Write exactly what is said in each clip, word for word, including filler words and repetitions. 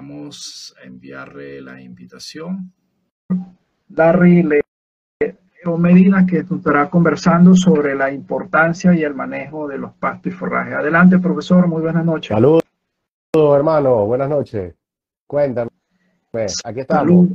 Vamos a enviarle la invitación. Larry Leo Medina, que nos estará conversando sobre la importancia y el manejo de los pastos y forrajes. Adelante, profesor, muy buenas noches. Saludos, hermano, buenas noches. Cuéntame, aquí estamos. Salud.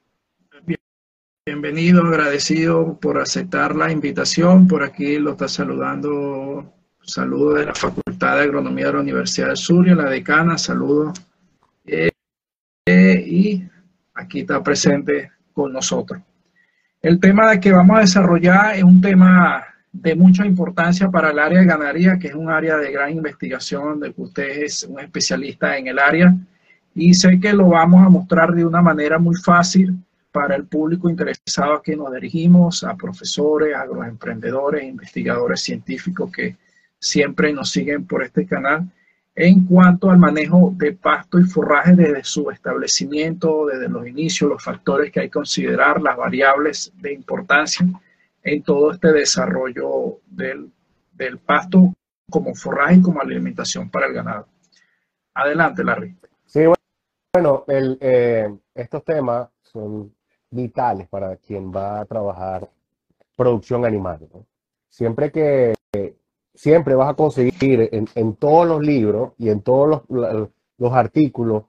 Bienvenido, agradecido por aceptar la invitación. Por aquí lo está saludando, saludo de la Facultad de Agronomía de la Universidad del Zulia, la decana, saludos. Eh, eh, y aquí está presente con nosotros. El tema que vamos a desarrollar es un tema de mucha importancia para el área de ganadería, que es un área de gran investigación, de que usted es un especialista en el área, y sé que lo vamos a mostrar de una manera muy fácil para el público interesado a que nos dirigimos, a profesores, agroemprendedores, investigadores científicos que siempre nos siguen por este canal, en cuanto al manejo de pasto y forraje desde su establecimiento, desde los inicios, los factores que hay que considerar, las variables de importancia en todo este desarrollo del, del pasto como forraje y como alimentación para el ganado. Adelante, Larry. Sí, bueno, el, eh, estos temas son vitales para quien va a trabajar producción animal, ¿no? Siempre que siempre vas a conseguir en, en todos los libros y en todos los, los artículos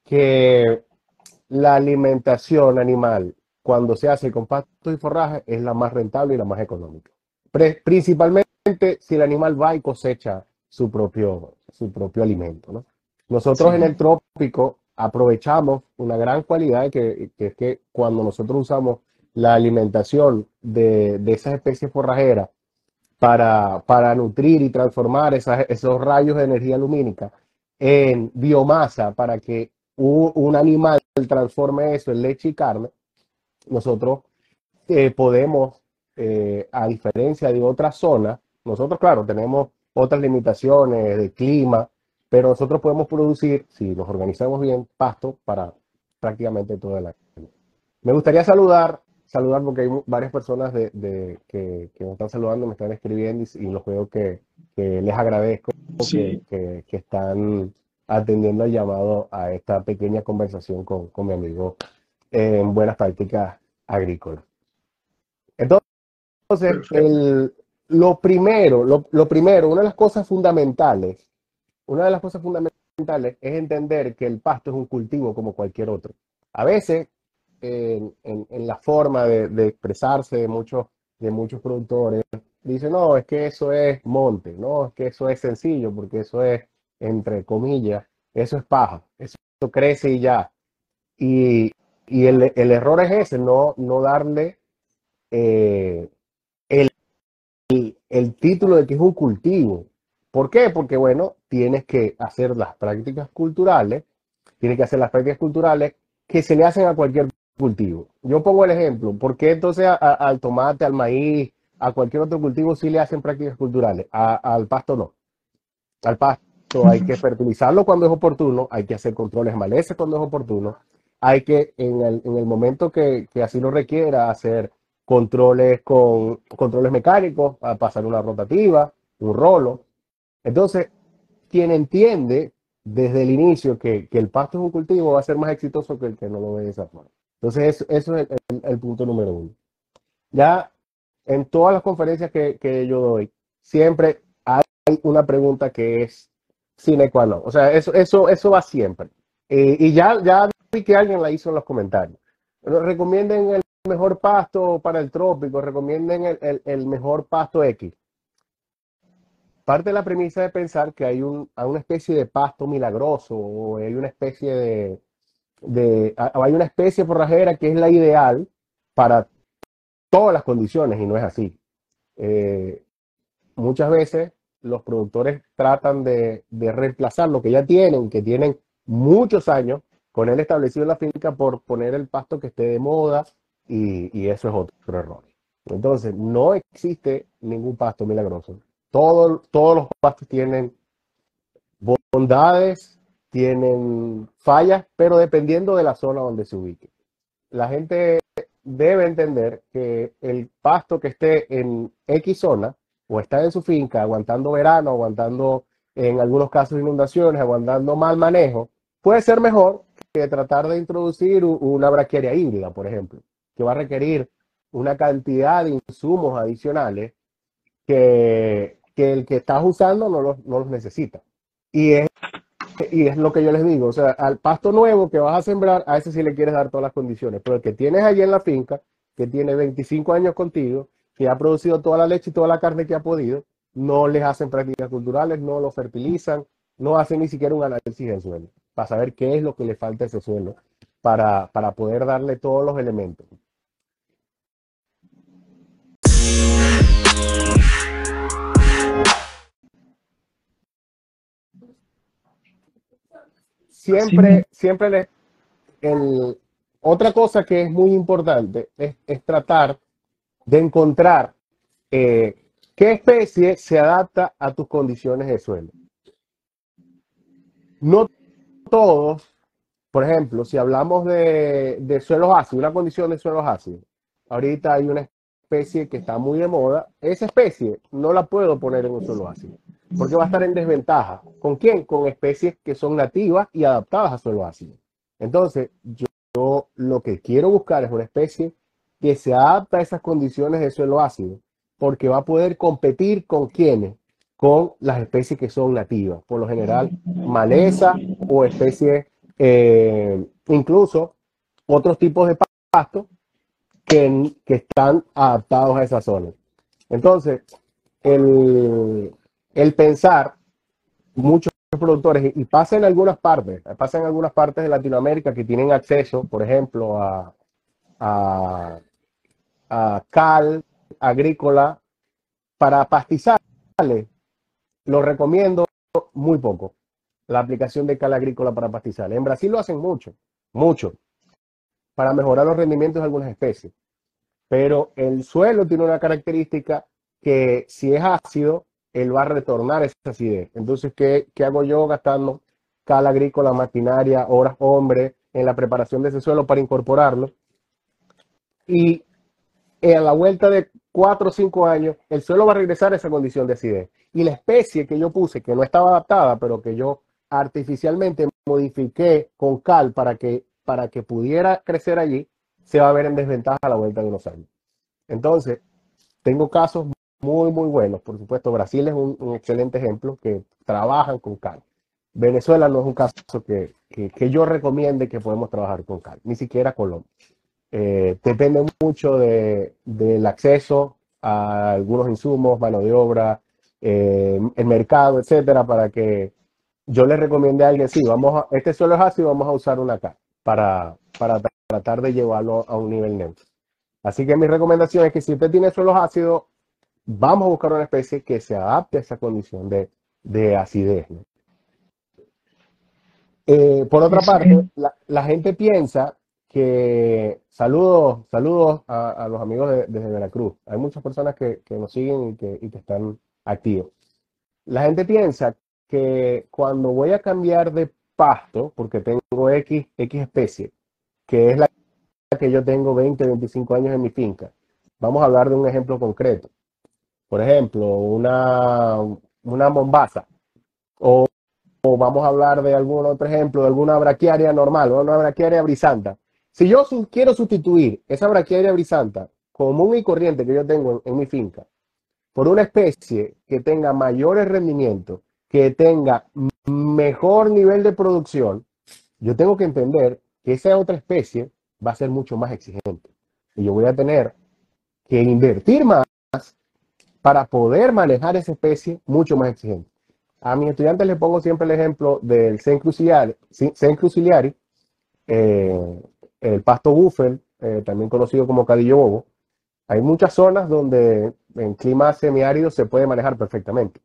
que la alimentación animal, cuando se hace con pasto y forraje, es la más rentable y la más económica. Pre, principalmente si el animal va y cosecha su propio, su propio alimento, ¿no? Nosotros sí. En el trópico aprovechamos una gran cualidad que, que es que cuando nosotros usamos la alimentación de, de esas especies forrajeras para, para nutrir y transformar esas, esos rayos de energía lumínica en biomasa para que un, un animal transforme eso en leche y carne, nosotros eh, podemos, eh, a diferencia de otras zonas, nosotros claro tenemos otras limitaciones de clima, pero nosotros podemos producir, si nos organizamos bien, pasto para prácticamente todo el año. Me gustaría saludar, saludar porque hay varias personas de, de, que, que me están saludando, me están escribiendo y, y los veo que, que les agradezco sí. que, que, que están atendiendo el llamado a esta pequeña conversación con, con mi amigo en buenas prácticas agrícolas. Entonces, el, lo primero, lo, lo primero, una de las cosas fundamentales Una de las cosas fundamentales es entender que el pasto es un cultivo como cualquier otro. A veces, en, en, en la forma de, de expresarse de muchos, de muchos productores, dicen, no, es que eso es monte, no, es que eso es sencillo, porque eso es, entre comillas, eso es paja, eso crece y ya. Y, y el, el error es ese, no, no darle eh, el, el, el título de que es un cultivo. ¿Por qué? Porque, bueno, tienes que hacer las prácticas culturales, tienes que hacer las prácticas culturales que se le hacen a cualquier cultivo. Yo pongo el ejemplo, ¿por qué entonces a, a, al tomate, al maíz, a cualquier otro cultivo sí le hacen prácticas culturales? A, al pasto no. Al pasto hay que fertilizarlo cuando es oportuno, hay que hacer controles malezas cuando es oportuno, hay que en el, en el momento que, que así lo requiera hacer controles con controles mecánicos, a pasar una rotativa, un rolo. Entonces, quien entiende desde el inicio que, que el pasto es un cultivo va a ser más exitoso que el que no lo ve de esa forma. Entonces, eso, eso es el, el, el punto número uno. Ya en todas las conferencias que, que yo doy, siempre hay una pregunta que es sine qua non. O sea, eso, eso, eso va siempre. Eh, y ya, ya vi que alguien la hizo en los comentarios. Recomienden el mejor pasto para el trópico, recomienden el, el, el mejor pasto X. Parte de la premisa de pensar que hay un, hay una especie de pasto milagroso o hay una especie de, de hay una especie forrajera que es la ideal para todas las condiciones y no es así. Eh, muchas veces los productores tratan de, de reemplazar lo que ya tienen, que tienen muchos años con él establecido en la finca por poner el pasto que esté de moda y, y eso es otro error. Entonces, no existe ningún pasto milagroso. Todo, todos los pastos tienen bondades, tienen fallas, pero dependiendo de la zona donde se ubique. La gente debe entender que el pasto que esté en X zona o está en su finca aguantando verano, aguantando en algunos casos inundaciones, aguantando mal manejo, puede ser mejor que tratar de introducir una braquiaria híbrida, por ejemplo, que va a requerir una cantidad de insumos adicionales que, que el que estás usando no los, no los necesita. Y es, y es lo que yo les digo, o sea, al pasto nuevo que vas a sembrar, a ese sí le quieres dar todas las condiciones, pero el que tienes allí en la finca, que tiene veinticinco años contigo, que ha producido toda la leche y toda la carne que ha podido, no les hacen prácticas culturales, no lo fertilizan, no hacen ni siquiera un análisis del suelo, para saber qué es lo que le falta a ese suelo, para, para poder darle todos los elementos. Siempre, siempre les, el, otra cosa que es muy importante es, es tratar de encontrar eh, qué especie se adapta a tus condiciones de suelo. No todos, por ejemplo, si hablamos de, de suelos ácidos, una condición de suelos ácidos, ahorita hay una especie que está muy de moda, esa especie no la puedo poner en un suelo ácido, porque va a estar en desventaja. ¿Con quién? Con especies que son nativas y adaptadas a suelo ácido. Entonces, yo, yo lo que quiero buscar es una especie que se adapta a esas condiciones de suelo ácido, porque va a poder competir con quiénes, con las especies que son nativas, por lo general maleza o especies, eh, incluso otros tipos de pasto que, que están adaptados a esa zona. Entonces, el, el pensar, muchos productores, y pasa en algunas partes, pasa en algunas partes de Latinoamérica que tienen acceso, por ejemplo, a, a, a cal agrícola para pastizales, lo recomiendo muy poco, la aplicación de cal agrícola para pastizales. En Brasil lo hacen mucho, mucho, para mejorar los rendimientos de algunas especies. Pero el suelo tiene una característica que si es ácido, él va a retornar esa acidez. Entonces, ¿qué, qué hago yo gastando cal agrícola, maquinaria, horas hombre en la preparación de ese suelo para incorporarlo? Y a la vuelta de cuatro o cinco años, el suelo va a regresar a esa condición de acidez. Y la especie que yo puse, que no estaba adaptada, pero que yo artificialmente modifiqué con cal para que, para que pudiera crecer allí, se va a ver en desventaja a la vuelta de unos años. Entonces, tengo casos muy, muy buenos. Por supuesto, Brasil es un, un excelente ejemplo que trabajan con cal. Venezuela no es un caso que, que, que yo recomiende que podemos trabajar con cal, ni siquiera Colombia. Eh, depende mucho de, del acceso a algunos insumos, mano de obra, eh, el mercado, etcétera, para que yo le recomiende a alguien, sí, vamos a, este suelo es ácido, vamos a usar una cal para, para tratar de llevarlo a un nivel neutro. Así que mi recomendación es que si usted tiene suelos ácidos, vamos a buscar una especie que se adapte a esa condición de, de acidez, ¿no? Eh, por otra parte, la, la gente piensa que, saludos, saludos a, a los amigos de, desde Veracruz. Hay muchas personas que, que nos siguen y que, y que están activos. La gente piensa que cuando voy a cambiar de pasto, porque tengo X, X especie, que es la que yo tengo veinte, veinticinco años en mi finca, vamos a hablar de un ejemplo concreto. Por ejemplo, una, una mombaza, o, o vamos a hablar de algún otro ejemplo, de alguna braquiaria normal, o una braquiaria brisanta. Si yo su, quiero sustituir esa braquiaria brisanta común y corriente que yo tengo en, en mi finca por una especie que tenga mayores rendimientos, que tenga mejor nivel de producción, yo tengo que entender que esa otra especie va a ser mucho más exigente. Y yo voy a tener que invertir más para poder manejar esa especie mucho más exigente. A mis estudiantes les pongo siempre el ejemplo del Sencruciliari, eh, el pasto búfel, eh, también conocido como cadillo bobo. Hay muchas zonas donde en clima semiárido se puede manejar perfectamente.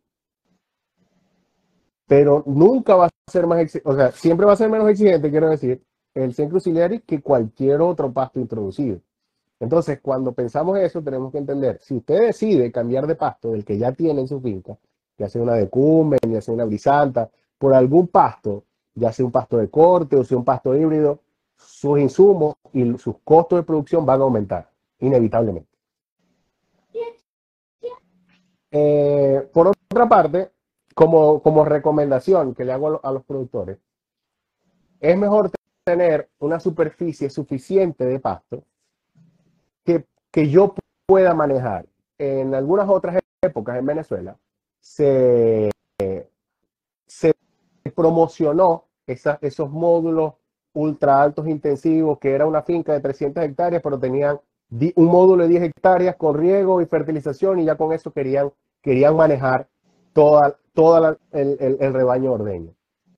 Pero nunca va a ser más exigente, o sea, siempre va a ser menos exigente, quiero decir, el Sencruciliari que cualquier otro pasto introducido. Entonces, cuando pensamos eso, tenemos que entender, si usted decide cambiar de pasto del que ya tiene en su finca, ya sea una decumbens, ya sea una brisanta, por algún pasto, ya sea un pasto de corte o sea un pasto híbrido, sus insumos y sus costos de producción van a aumentar, inevitablemente. Eh, por otra parte, como, como recomendación que le hago a, lo, a los productores, es mejor tener una superficie suficiente de pasto que, que yo pueda manejar. En algunas otras épocas en Venezuela se, se promocionó esa, esos módulos ultra altos intensivos, que era una finca de trescientas hectáreas, pero tenían un módulo de diez hectáreas con riego y fertilización, y ya con eso querían, querían manejar toda, toda la, el, el, el rebaño ordeño.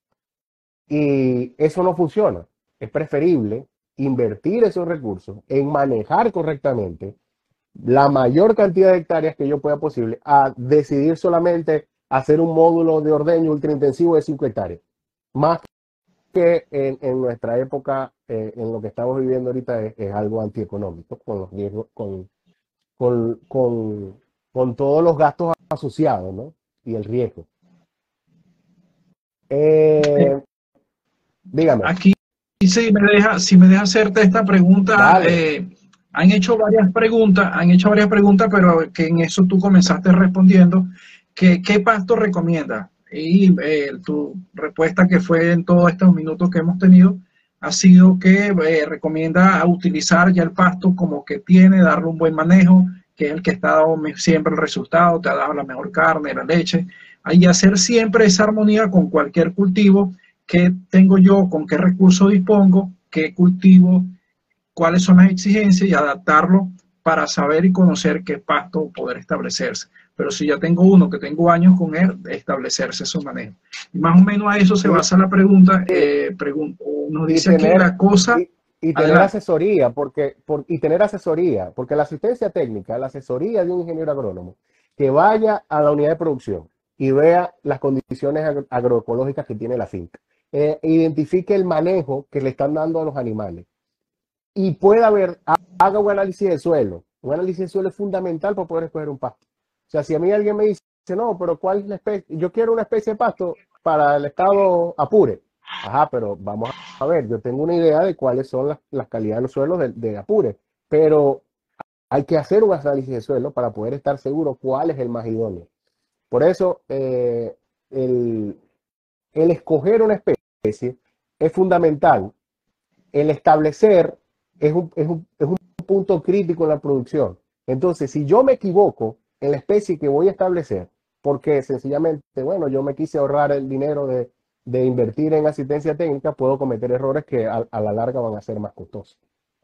Y eso no funciona. Es preferible invertir esos recursos en manejar correctamente la mayor cantidad de hectáreas que yo pueda posible, a decidir solamente hacer un módulo de ordeño ultraintensivo de cinco hectáreas. Más que en, en nuestra época, eh, en lo que estamos viviendo ahorita, es, es algo antieconómico, con los riesgos, con, con, con, con todos los gastos asociados, ¿no? Y el riesgo. Eh, dígame. Aquí, si me deja, si me deja hacerte esta pregunta, eh, han hecho varias preguntas, han hecho varias preguntas, pero que en eso tú comenzaste respondiendo, que ¿qué pasto recomiendas? Y eh, tu respuesta, que fue en todos estos minutos que hemos tenido, ha sido que eh, recomienda utilizar ya el pasto como que tiene, darle un buen manejo, que es el que está dando siempre el resultado, te ha dado la mejor carne, la leche, y hacer siempre esa armonía con cualquier cultivo. ¿Qué tengo yo? ¿Con qué recursos dispongo? ¿Qué cultivo? ¿Cuáles son las exigencias? Y adaptarlo para saber y conocer qué pasto poder establecerse. Pero si ya tengo uno que tengo años con él, establecerse su manejo. Y más o menos a eso se basa la pregunta. Eh, pregunto, nos dice tener, aquí la cosa... Y, y tener adelante. asesoría, porque, por, y tener asesoría, porque la asistencia técnica, la asesoría de un ingeniero agrónomo, que vaya a la unidad de producción y vea las condiciones agro, agroecológicas que tiene la finca. Eh, identifique el manejo que le están dando a los animales y pueda ver, haga un análisis de suelo. Un análisis de suelo es fundamental para poder escoger un pasto. O sea, si a mí alguien me dice, no, pero ¿cuál es la especie? Yo quiero una especie de pasto para el estado Apure. Ajá, pero vamos a ver, yo tengo una idea de cuáles son las, las calidades de los suelos de, de Apure, pero hay que hacer un análisis de suelo para poder estar seguro cuál es el más idóneo. Por eso, eh, el, el escoger una especie es fundamental. El establecer es un, es, un, es un punto crítico en la producción. Entonces, si yo me equivoco en la especie que voy a establecer, porque sencillamente, bueno, yo me quise ahorrar el dinero de, de invertir en asistencia técnica, puedo cometer errores que a, a la larga van a ser más costosos.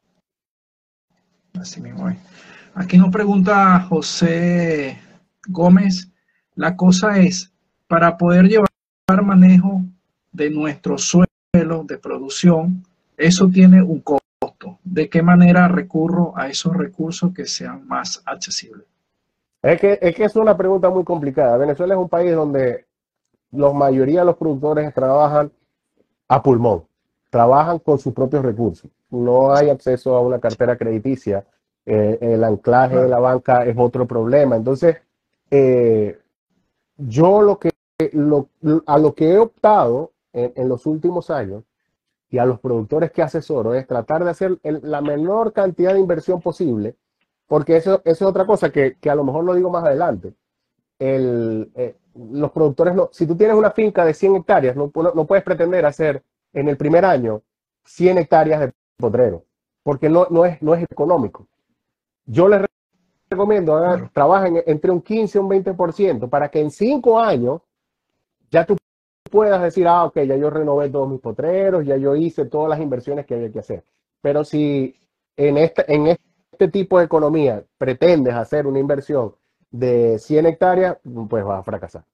Así mismo es. Aquí nos pregunta José Gómez, la cosa es, para poder llevar manejo de nuestro suelo de producción, eso tiene un costo. ¿De qué manera recurro a esos recursos que sean más accesibles? Es que, es que es una pregunta muy complicada. Venezuela es un país donde la mayoría de los productores trabajan a pulmón, trabajan con sus propios recursos. No hay acceso a una cartera crediticia. Eh, el anclaje de la banca es otro problema. Entonces, eh, yo lo que, lo, a lo que he optado en, en los últimos años y a los productores que asesoro es tratar de hacer el, la menor cantidad de inversión posible, porque eso, eso es otra cosa que, que a lo mejor lo digo más adelante. El, eh, los productores, no, si tú tienes una finca de cien hectáreas, no, no, no puedes pretender hacer en el primer año cien hectáreas de potrero, porque no, no, es, no es económico. Yo les recomiendo, hagan, claro. trabajen entre un quince y un veinte por ciento para que en cinco años ya tú puedas decir, ah, ok, ya yo renové todos mis potreros, ya yo hice todas las inversiones que había que hacer. Pero si en este, en este tipo de economía pretendes hacer una inversión de cien hectáreas, pues vas a fracasar.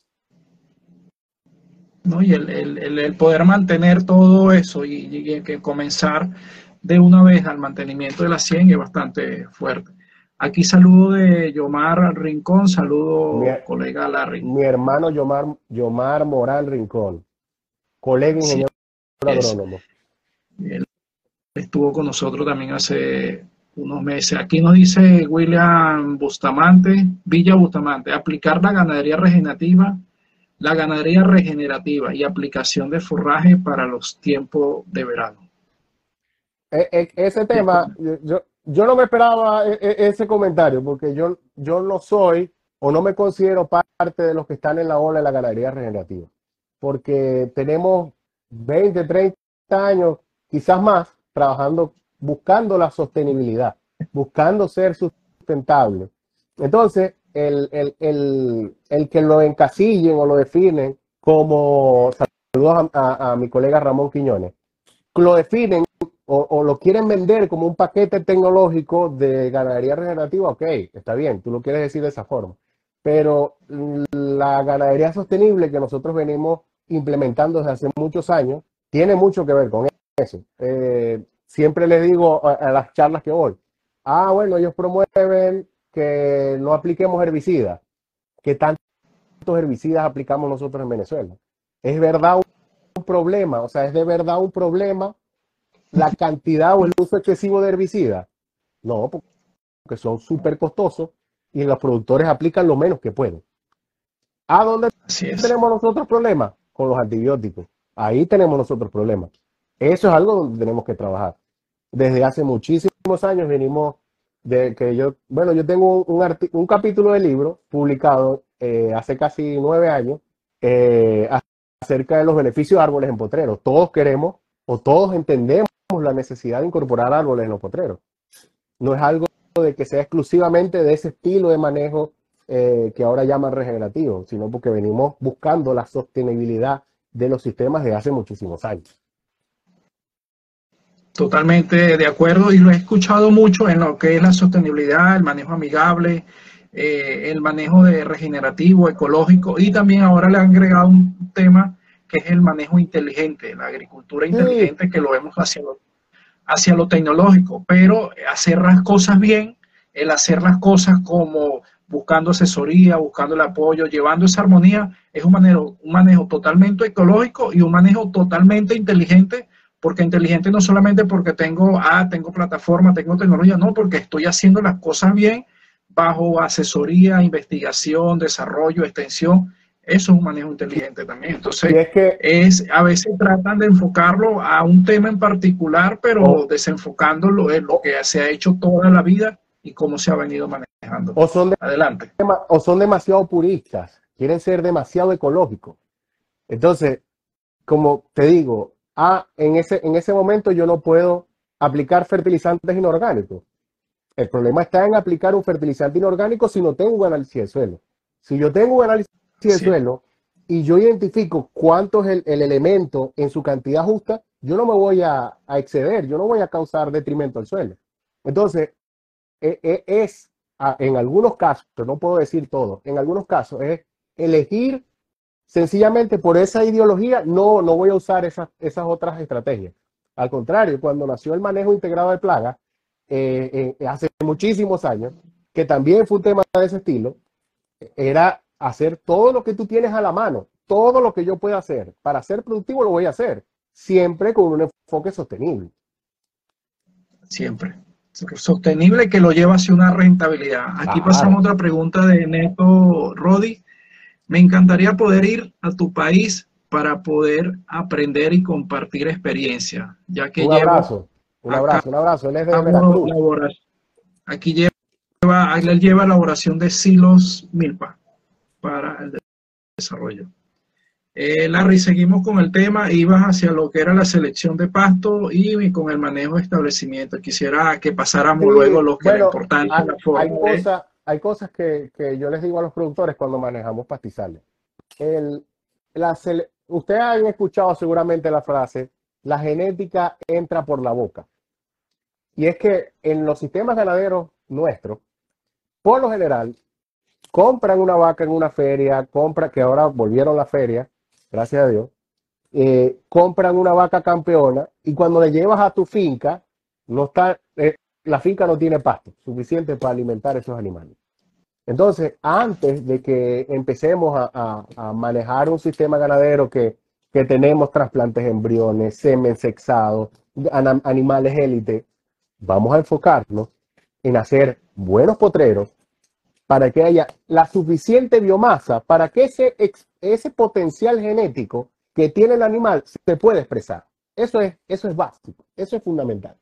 ¿No? Y el, el, el poder mantener todo eso y, y que comenzar de una vez al mantenimiento de la cien es bastante fuerte. Aquí saludo de Yomar Rincón, saludo mi, colega Larry. Mi hermano Yomar, Yomar Morán Rincón, colega ingeniero sí, agrónomo. Él estuvo con nosotros también hace unos meses. Aquí nos dice William Bustamante, Villa Bustamante, aplicar la ganadería regenerativa, la ganadería regenerativa y aplicación de forraje para los tiempos de verano. E, e, ese tema, yo, yo no me esperaba ese comentario, porque yo, yo no soy o no me considero parte de los que están en la ola de la ganadería regenerativa, porque tenemos veinte, treinta años quizás más, trabajando, buscando la sostenibilidad, buscando ser sustentable. Entonces, el, el, el, el que lo encasillen o lo definen como, saludos a, a, a mi colega Ramón Quiñones, lo definen o, o lo quieren vender como un paquete tecnológico de ganadería regenerativa, ok, está bien, tú lo quieres decir de esa forma, pero la ganadería sostenible que nosotros venimos implementando desde hace muchos años tiene mucho que ver con eso. Eh, siempre les digo a, a las charlas que voy, ah, bueno, ellos promueven que no apliquemos herbicidas. ¿Qué tantos herbicidas aplicamos nosotros en Venezuela? ¿Es verdad un problema? O sea, ¿es de verdad un problema la cantidad o el uso excesivo de herbicidas? No, porque son súper costosos y los productores aplican lo menos que pueden. ¿A dónde Así es. tenemos nosotros problemas? Con los antibióticos. Ahí tenemos nosotros problemas. Eso es algo donde tenemos que trabajar. Desde hace muchísimos años venimos de que yo, bueno, yo tengo un, un, un capítulo de libro publicado eh, hace casi nueve años eh, acerca de los beneficios de árboles en potreros. Todos queremos o todos entendemos la necesidad de incorporar árboles en los potreros. No es algo de que sea exclusivamente de ese estilo de manejo eh, que ahora llaman regenerativo, sino porque venimos buscando la sostenibilidad de los sistemas de hace muchísimos años. Totalmente de acuerdo, y lo he escuchado mucho en lo que es la sostenibilidad, el manejo amigable, eh, el manejo de regenerativo, ecológico, y también ahora le han agregado un tema que es el manejo inteligente, la agricultura inteligente, sí, que lo vemos hacia lo, hacia lo tecnológico, pero hacer las cosas bien, el hacer las cosas como buscando asesoría, buscando el apoyo, llevando esa armonía, es un manejo, un manejo totalmente ecológico y un manejo totalmente inteligente, porque inteligente no solamente porque tengo, ah, tengo plataforma, tengo tecnología, no, porque estoy haciendo las cosas bien bajo asesoría, investigación, desarrollo, extensión. Eso es un manejo inteligente también. Entonces, y es que es, a veces tratan de enfocarlo a un tema en particular, pero o, desenfocándolo en lo que se ha hecho toda la vida y cómo se ha venido manejando. O son, de, Adelante. O son demasiado puristas, quieren ser demasiado ecológicos. Entonces, como te digo, ah, en ese, en ese momento yo no puedo aplicar fertilizantes inorgánicos. El problema está en aplicar un fertilizante inorgánico si no tengo un análisis de suelo. Si yo tengo un análisis de sí. suelo y yo identifico cuánto es el, el elemento en su cantidad justa, yo no me voy a, a exceder, yo no voy a causar detrimento al suelo. Entonces, es, es en algunos casos, no puedo decir todo, en algunos casos es elegir sencillamente por esa ideología, no, no voy a usar esas, esas otras estrategias. Al contrario, cuando nació el manejo integrado de plagas, eh, eh, hace muchísimos años, que también fue un tema de ese estilo, era hacer todo lo que tú tienes a la mano, todo lo que yo pueda hacer para ser productivo lo voy a hacer, siempre con un enfoque sostenible. Siempre. Sostenible que lo lleva hacia una rentabilidad. Aquí claro. Pasamos a otra pregunta de Neto Rodi. Me encantaría poder ir a tu país para poder aprender y compartir experiencia, ya que un llevo abrazo, un abrazo, un abrazo. Él es de Veracruz. Aquí lleva, él lleva elaboración de silos milpa para el desarrollo. Eh, Larry, seguimos con el tema, ibas hacia lo que era la selección de pasto y con el manejo de establecimiento. Quisiera que pasáramos sí, luego lo que bueno, era importante. Hay, la forma hay, de... cosas, hay cosas que, que yo les digo a los productores cuando manejamos pastizales. El, la sele... Ustedes han escuchado seguramente la frase, la genética entra por la boca. Y es que en los sistemas ganaderos nuestros, por lo general, compran una vaca en una feria, compran, que ahora volvieron la feria, gracias a Dios, eh, compran una vaca campeona y cuando le llevas a tu finca, no está, eh, la finca no tiene pasto suficiente para alimentar esos animales. Entonces, antes de que empecemos a, a, a manejar un sistema ganadero que, que tenemos trasplantes de embriones, semen sexado, an, animales élite, vamos a enfocarnos en hacer buenos potreros para que haya la suficiente biomasa para que ese, ese potencial genético que tiene el animal se pueda expresar. Eso es, eso es básico, eso es fundamental.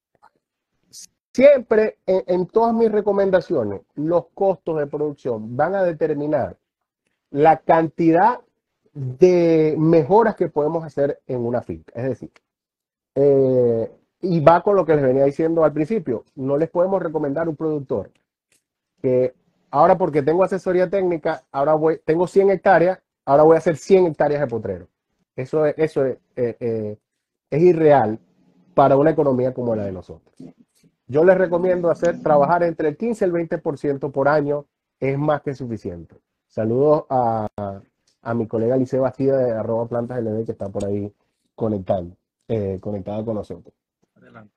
Siempre en, en todas mis recomendaciones, los costos de producción van a determinar la cantidad de mejoras que podemos hacer en una finca. Es decir, Eh, y va con lo que les venía diciendo al principio. No les podemos recomendar un productor que ahora porque tengo asesoría técnica, ahora voy, tengo cien hectáreas, ahora voy a hacer cien hectáreas de potrero. Eso es, eso es, eh, eh, es irreal para una economía como la de nosotros. Yo les recomiendo hacer, trabajar entre el quince y el veinte por ciento por año, es más que suficiente. Saludos a, a mi colega Lice Bastida de arroba plantas L D que está por ahí conectando, eh, conectada con nosotros. Adelante.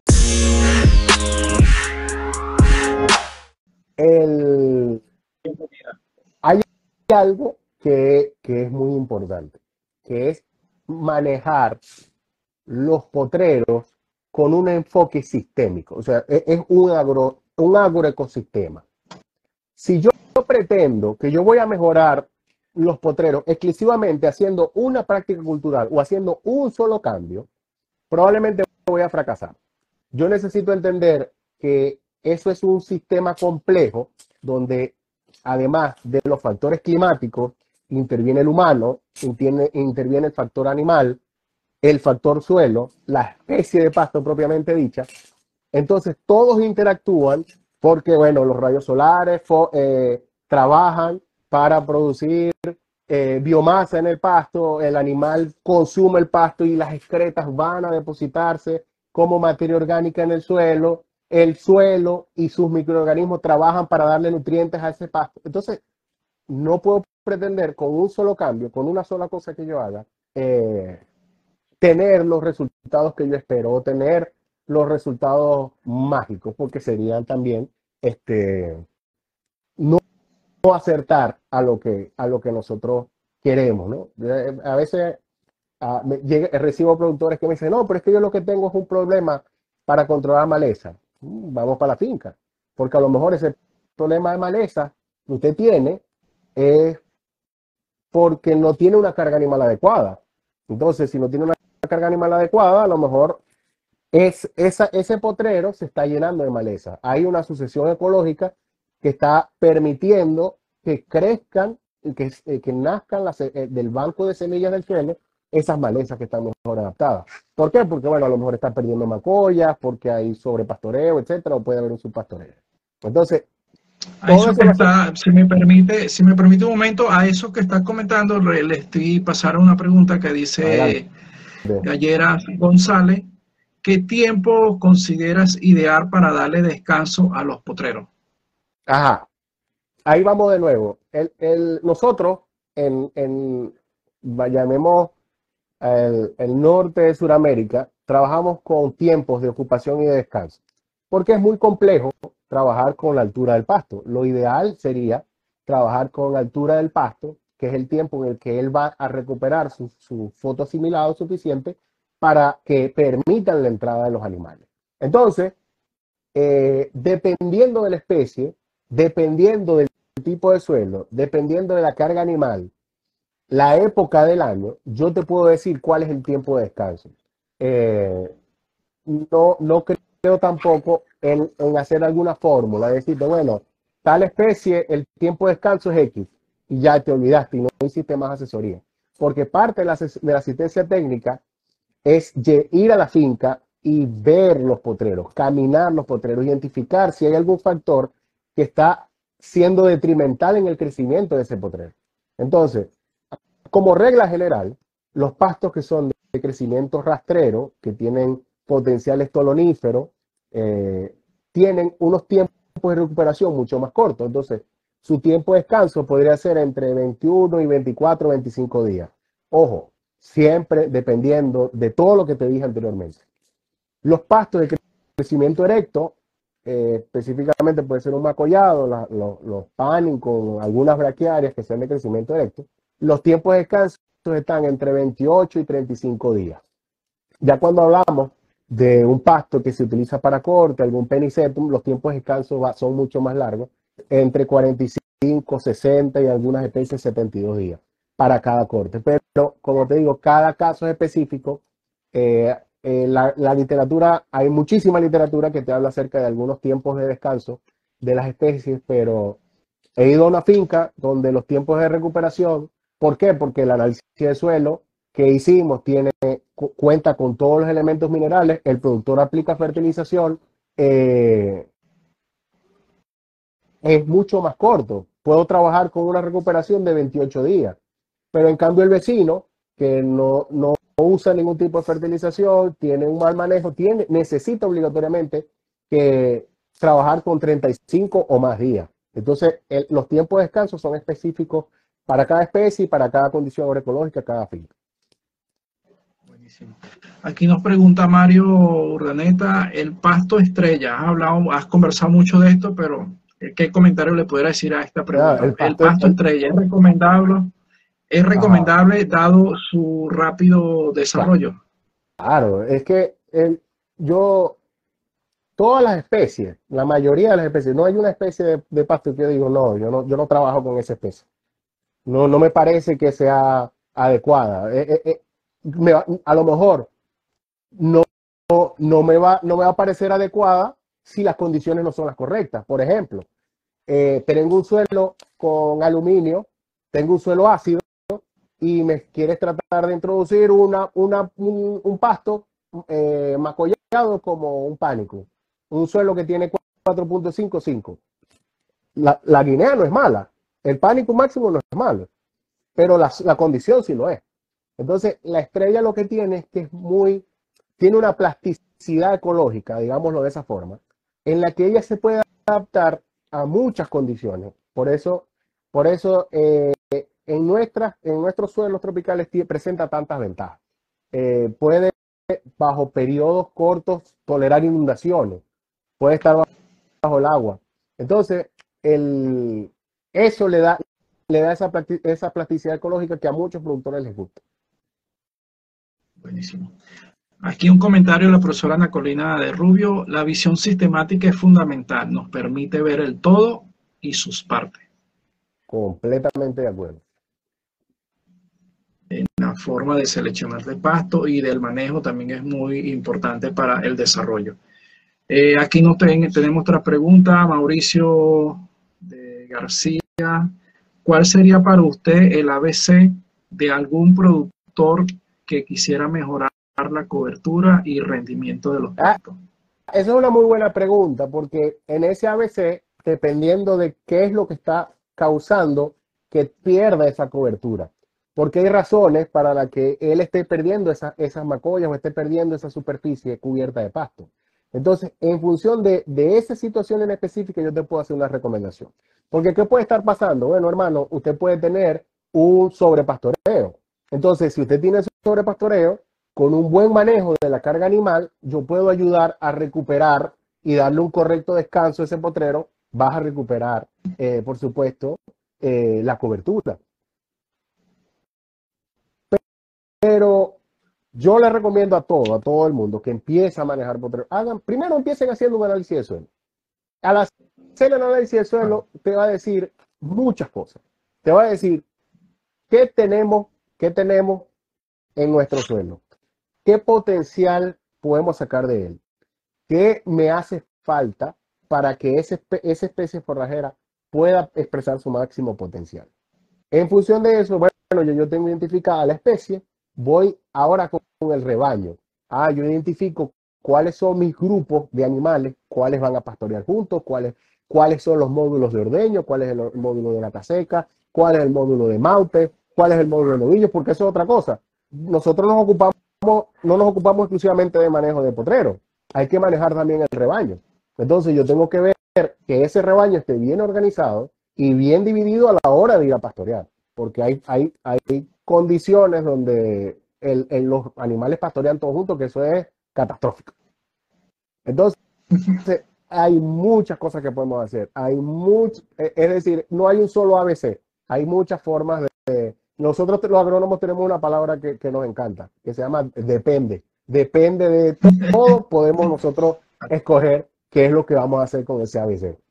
El, hay algo que, que es muy importante, que es manejar los potreros con un enfoque sistémico. O sea, es, es un, agro, un agroecosistema. Si yo pretendo que yo voy a mejorar los potreros exclusivamente haciendo una práctica cultural o haciendo un solo cambio, probablemente voy a fracasar. Yo necesito entender que eso es un sistema complejo donde además de los factores climáticos interviene el humano, interviene, interviene el factor animal, el factor suelo, la especie de pasto propiamente dicha. Entonces todos interactúan porque, bueno, los rayos solares eh, trabajan para producir eh, biomasa en el pasto, el animal consume el pasto y las excretas van a depositarse como materia orgánica en el suelo, el suelo y sus microorganismos trabajan para darle nutrientes a ese pasto. Entonces, no puedo pretender con un solo cambio, con una sola cosa que yo haga, eh, tener los resultados que yo espero o tener los resultados mágicos, porque serían también este, no, no acertar a lo, que, a lo que nosotros queremos, ¿no? A veces a, me, llegue, recibo productores que me dicen, no, pero es que yo lo que tengo es un problema para controlar maleza. Vamos para la finca, porque a lo mejor ese problema de maleza que usted tiene es porque no tiene una carga animal adecuada. Entonces, si no tiene una carga animal adecuada, a lo mejor es, esa, ese potrero se está llenando de maleza. Hay una sucesión ecológica que está permitiendo que crezcan y que, eh, que nazcan las, eh, del banco de semillas del suelo esas malezas que están mejor adaptadas. ¿Por qué? Porque, bueno, a lo mejor está perdiendo macollas, porque hay sobrepastoreo, etcétera, o puede haber un subpastoreo. Entonces, a eso que está, si me permite, si me permite un momento, a eso que estás comentando, le estoy pasando una pregunta que dice Adelante. Gallera González. ¿Qué tiempo consideras ideal para darle descanso a los potreros? Ajá, ahí vamos de nuevo. El, el, nosotros, en, en llamemos el, el norte de Sudamérica, trabajamos con tiempos de ocupación y de descanso, porque es muy complejo trabajar con la altura del pasto. Lo ideal sería trabajar con la altura del pasto, que es el tiempo en el que él va a recuperar su, su fotoasimilado suficiente para que permitan la entrada de los animales. Entonces, eh, dependiendo de la especie, dependiendo del tipo de suelo, dependiendo de la carga animal, la época del año, yo te puedo decir cuál es el tiempo de descanso. Eh, no, no creo tampoco en, en hacer alguna fórmula, decirte, bueno, tal especie, el tiempo de descanso es X, y ya te olvidaste y no hiciste más asesoría. Porque parte de la, de la asistencia técnica es ir a la finca y ver los potreros, caminar los potreros, identificar si hay algún factor que está siendo detrimental en el crecimiento de ese potrero. Entonces, como regla general, los pastos que son de crecimiento rastrero, que tienen potencial estolonífero, eh, tienen unos tiempos de recuperación mucho más cortos. Entonces, su tiempo de descanso podría ser entre veintiuno y veinticuatro, veinticinco días. Ojo, siempre dependiendo de todo lo que te dije anteriormente. Los pastos de crecimiento erecto, eh, específicamente puede ser un macollado, la, lo, los panning con algunas braquiarias que sean de crecimiento erecto, los tiempos de descanso están entre veintiocho y treinta y cinco días. Ya cuando hablamos de un pasto que se utiliza para corte, algún penicetum, los tiempos de descanso va, son mucho más largos, entre cuarenta y cinco, sesenta y algunas especies setenta y dos días para cada corte. Pero, como te digo, cada caso es específico. Eh, eh, la, la literatura, hay muchísima literatura que te habla acerca de algunos tiempos de descanso de las especies, pero he ido a una finca donde los tiempos de recuperación, ¿por qué? Porque el análisis de suelo, que hicimos tiene, cu cuenta con todos los elementos minerales, el productor aplica fertilización, eh, es mucho más corto. Puedo trabajar con una recuperación de veintiocho días, pero en cambio el vecino que no, no usa ningún tipo de fertilización, tiene un mal manejo, tiene, necesita obligatoriamente que trabajar con treinta y cinco o más días. Entonces, el, los tiempos de descanso son específicos para cada especie y para cada condición agroecológica, cada finca. Buenísimo. Aquí nos pregunta Mario Urdaneta, el pasto estrella. Has hablado, has conversado mucho de esto, pero ¿qué comentario le pudiera decir a esta pregunta? Ah, el pasto, el pasto el, estrella es recomendable, es ajá, recomendable dado su rápido desarrollo. claro, es que el, yo, todas las especies, la mayoría de las especies, no hay una especie de, de pasto que yo digo, no, yo no, yo no trabajo con esa especie. No, no me parece que sea adecuada. Eh, eh, eh, me va, a lo mejor no, no, me va, no me va a parecer adecuada si las condiciones no son las correctas. Por ejemplo, eh, tengo un suelo con aluminio, tengo un suelo ácido y me quieres tratar de introducir una, una, un, un pasto eh, macollado como un pánico. Un suelo que tiene cuatro punto cincuenta y cinco. La, la guinea no es mala, el pánico máximo no es malo, pero la, la condición sí lo es. Entonces, la estrella lo que tiene es que es muy, tiene una plasticidad ecológica, digámoslo de esa forma, en la que ella se puede adaptar a muchas condiciones. Por eso, por eso eh, en, nuestras, en nuestros suelos tropicales presenta tantas ventajas. Eh, puede, bajo periodos cortos, tolerar inundaciones, puede estar bajo, bajo el agua. Entonces, el, eso le da, le da esa, esa plasticidad ecológica que a muchos productores les gusta. Buenísimo. Aquí un comentario de la profesora Ana Colina de Rubio. La visión sistemática es fundamental. Nos permite ver el todo y sus partes. Completamente de acuerdo. En la forma de seleccionar de pasto y del manejo también es muy importante para el desarrollo. Eh, aquí nos ten, tenemos otra pregunta, Mauricio de García. ¿Cuál sería para usted el A B C de algún productor que quisiera mejorar la cobertura y rendimiento de los Ah, pastos? esa es una muy buena pregunta, porque en ese A B C, dependiendo de qué es lo que está causando que pierda esa cobertura, porque hay razones para las que él esté perdiendo esa, esas macollas o esté perdiendo esa superficie cubierta de pasto. Entonces, en función de, de esa situación en específica, yo te puedo hacer una recomendación. Porque, ¿qué puede estar pasando? Bueno, hermano, usted puede tener un sobrepastoreo. Entonces, si usted tiene sobrepastoreo, con un buen manejo de la carga animal, yo puedo ayudar a recuperar y darle un correcto descanso a ese potrero. Vas a recuperar, eh, por supuesto, eh, la cobertura. Pero yo le recomiendo a todo, a todo el mundo que empiece a manejar potreros. Hagan, primero empiecen haciendo un análisis de suelo. Al hacer el análisis de suelo, te va a decir muchas cosas. Te va a decir qué tenemos, qué tenemos en nuestro suelo. ¿Qué potencial podemos sacar de él? ¿Qué me hace falta para que ese, esa especie forrajera pueda expresar su máximo potencial? En función de eso, bueno, yo, yo tengo identificada la especie, voy ahora con, con el rebaño. Ah, yo identifico cuáles son mis grupos de animales, cuáles van a pastorear juntos, cuáles, cuáles son los módulos de ordeño, cuál es el, el módulo de nata seca, cuál es el módulo de maute, cuál es el módulo de novillos, porque eso es otra cosa. Nosotros nos ocupamos, no nos ocupamos exclusivamente de manejo de potreros, hay que manejar también el rebaño. Entonces yo tengo que ver que ese rebaño esté bien organizado y bien dividido a la hora de ir a pastorear, porque hay, hay, hay condiciones donde el, el, los animales pastorean todos juntos, que eso es catastrófico. Entonces, hay muchas cosas que podemos hacer. Hay much, es decir, no hay un solo A B C, hay muchas formas de... Nosotros los agrónomos tenemos una palabra que, que nos encanta, que se llama depende. Depende de todo, podemos nosotros escoger qué es lo que vamos a hacer con ese A B C.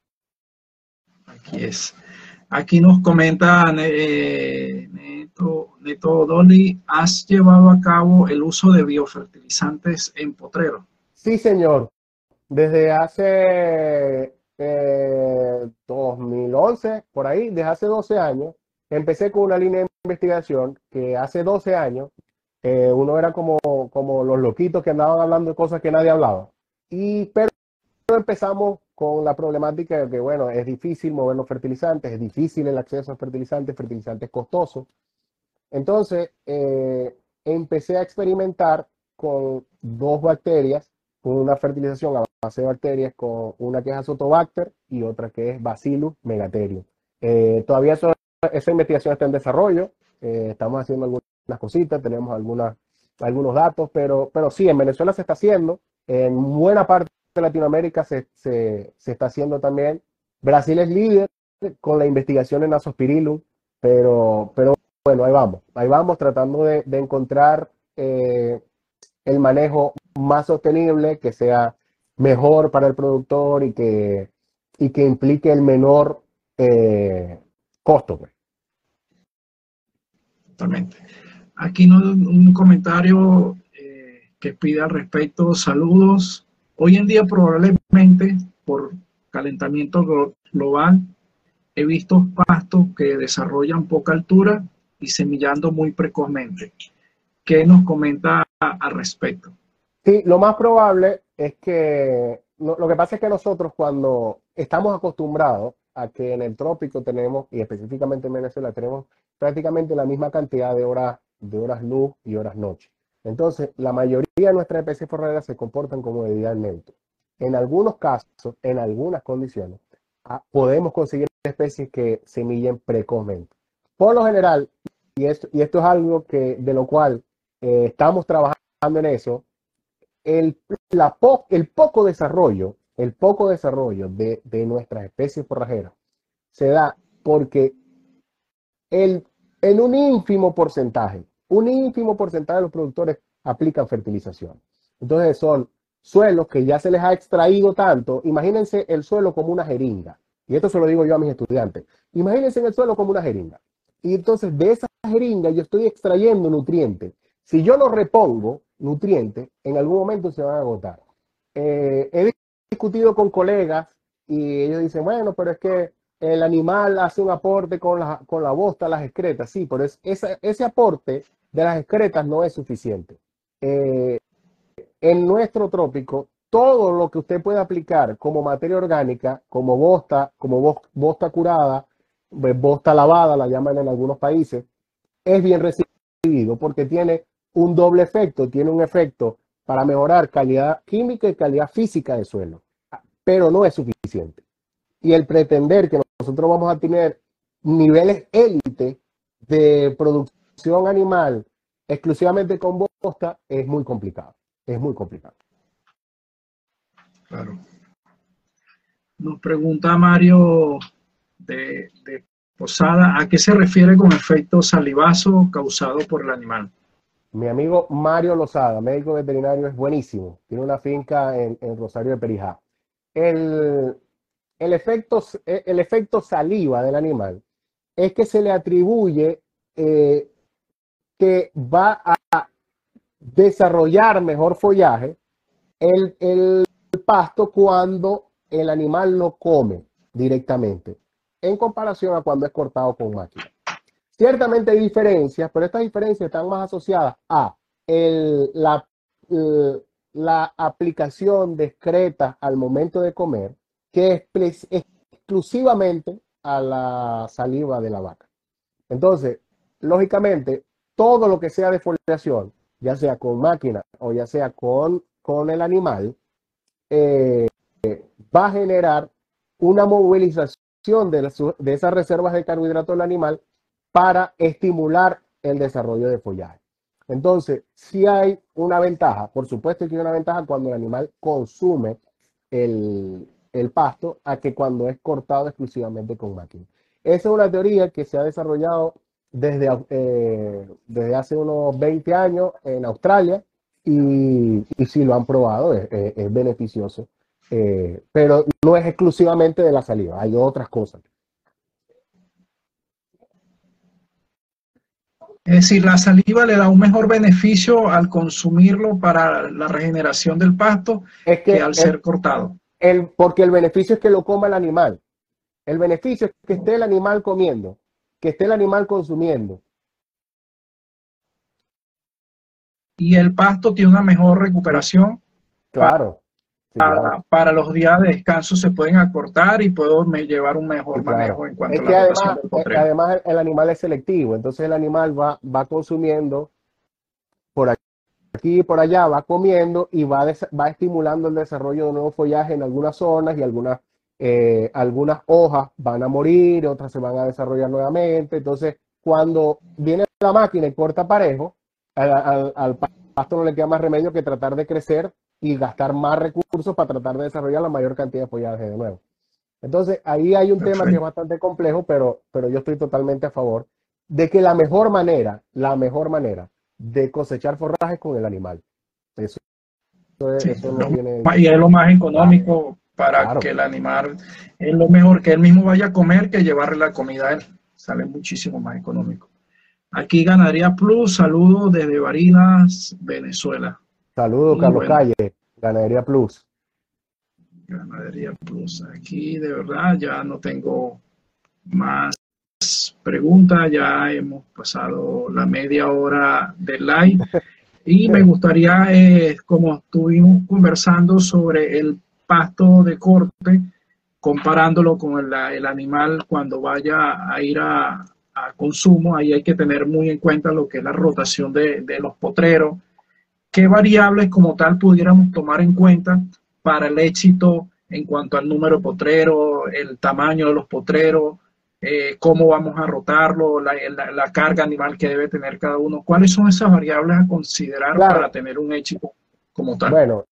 Aquí es. Aquí nos comenta eh, Neto, Neto Dolly, ¿has llevado a cabo el uso de biofertilizantes en potrero? Sí, señor. Desde hace eh, dos mil once, por ahí, desde hace doce años, empecé con una línea de investigación que hace doce años eh, uno era como, como los loquitos que andaban hablando de cosas que nadie hablaba. Y, pero empezamos con la problemática de que, bueno, es difícil mover los fertilizantes, es difícil el acceso a fertilizantes, fertilizantes costosos. Entonces, eh, empecé a experimentar con dos bacterias, con una fertilización a base de bacterias, con una que es Azotobacter y otra que es Bacillus megaterium. Eh, todavía eso, esa investigación está en desarrollo, eh, estamos haciendo algunas cositas, tenemos algunas, algunos datos, pero, pero sí, en Venezuela se está haciendo, en buena parte de Latinoamérica se, se, se está haciendo también. Brasil es líder con la investigación en Azospirillum, pero, pero bueno, ahí vamos, ahí vamos tratando de, de encontrar eh, el manejo más sostenible, que sea mejor para el productor y que, y que implique el menor eh, costo. Pues. Totalmente. Aquí no, un comentario eh, que pide al respecto, saludos. Hoy en día probablemente por calentamiento global he visto pastos que desarrollan poca altura y semillando muy precozmente. ¿Qué nos comenta al respecto? Sí, lo más probable es que, lo, lo que pasa es que nosotros cuando estamos acostumbrados a que en el trópico tenemos, y específicamente en Venezuela, tenemos prácticamente la misma cantidad de horas, de horas luz y horas noche. Entonces, la mayoría de nuestras especies forrajeras se comportan como de día al neutro. En algunos casos, en algunas condiciones, podemos conseguir especies que semillen precozmente. Por lo general, y esto, y esto es algo que, de lo cual eh, estamos trabajando en eso, el, la po, el poco desarrollo, el poco desarrollo de, de nuestras especies forrajeras se da porque el, en un ínfimo porcentaje, un ínfimo porcentaje de los productores aplican fertilización. Entonces son suelos que ya se les ha extraído tanto. Imagínense el suelo como una jeringa. Y esto se lo digo yo a mis estudiantes. Imagínense el suelo como una jeringa. Y entonces de esa jeringa yo estoy extrayendo nutrientes. Si yo no repongo nutrientes, en algún momento se van a agotar. Eh, he discutido con colegas y ellos dicen, bueno, pero es que el animal hace un aporte con la, con la bosta, las excretas. Sí, pero es, esa, ese aporte de las excretas no es suficiente. Eh, en nuestro trópico, todo lo que usted puede aplicar como materia orgánica, como bosta, como bosta curada, bosta lavada, la llaman en algunos países, es bien recibido porque tiene un doble efecto, tiene un efecto para mejorar calidad química y calidad física del suelo, pero no es suficiente. Y el pretender que nosotros vamos a tener niveles élite de producción animal exclusivamente con bosta es muy complicado, es muy complicado. Claro. Nos pregunta Mario de, de Posada, ¿a qué se refiere con efecto salivazo causado por el animal? Mi amigo Mario Lozada, médico veterinario, es buenísimo. Tiene una finca en, en Rosario de Perijá. El, el, efecto, el efecto saliva del animal es que se le atribuye eh, que va a desarrollar mejor follaje el, el pasto cuando el animal lo come directamente, en comparación a cuando es cortado con máquina. Ciertamente hay diferencias, pero estas diferencias están más asociadas a el, la, el, la aplicación de excretas al momento de comer que es exclusivamente a la saliva de la vaca. Entonces, lógicamente, todo lo que sea de foliación, ya sea con máquina o ya sea con, con el animal, eh, va a generar una movilización de, las, de esas reservas de carbohidratos del animal para estimular el desarrollo de follaje. Entonces, sí hay una ventaja, por supuesto que hay una ventaja cuando el animal consume el, el pasto a que cuando es cortado exclusivamente con máquina. Esa es una teoría que se ha desarrollado desde, eh, desde hace unos veinte años en Australia y, y sí lo han probado, es, es, es beneficioso, eh, pero no es exclusivamente de la saliva, hay otras cosas. Es decir, la saliva le da un mejor beneficio al consumirlo para la regeneración del pasto es que, que al el, ser cortado. El, porque el beneficio es que lo coma el animal. El beneficio es que esté el animal comiendo. que esté el animal consumiendo. Y el pasto tiene una mejor recuperación. Claro. Sí, para, claro. para los días de descanso se pueden acortar y puedo me, llevar un mejor Sí, claro. manejo en cuanto Es a que la rotación además, del potrero. además el, el animal es selectivo, entonces el animal va, va consumiendo por aquí y por allá, va comiendo y va, des, va estimulando el desarrollo de nuevo follaje en algunas zonas y algunas, eh, algunas hojas van a morir, otras se van a desarrollar nuevamente. Entonces, cuando viene la máquina y corta parejo, al, al, al pasto no le queda más remedio que tratar de crecer y gastar más recursos para tratar de desarrollar la mayor cantidad de follaje de nuevo. Entonces, ahí hay un Perfecto. tema que es bastante complejo, pero, pero yo estoy totalmente a favor de que la mejor manera, la mejor manera de cosechar forraje es con el animal. Eso, Sí, eso no lo, tiene... y es lo más económico para Claro. que el animal, es lo mejor que él mismo vaya a comer que llevarle la comida a él. Sale muchísimo más económico. Aquí Ganadería Plus, saludos desde Barinas, Venezuela. Saludos, Y Carlos bueno, Calle, Ganadería Plus. Ganadería Plus. Aquí de verdad ya no tengo más preguntas, ya hemos pasado la media hora del live y me gustaría, eh, como estuvimos conversando sobre el pasto de corte, comparándolo con el, el animal cuando vaya a ir a, a, consumo, ahí hay que tener muy en cuenta lo que es la rotación de, de los potreros, qué variables como tal pudiéramos tomar en cuenta para el éxito en cuanto al número de potreros, el tamaño de los potreros, eh, cómo vamos a rotarlo, la, la, la carga animal que debe tener cada uno. ¿Cuáles son esas variables a considerar Claro. para tener un éxito como tal? Bueno,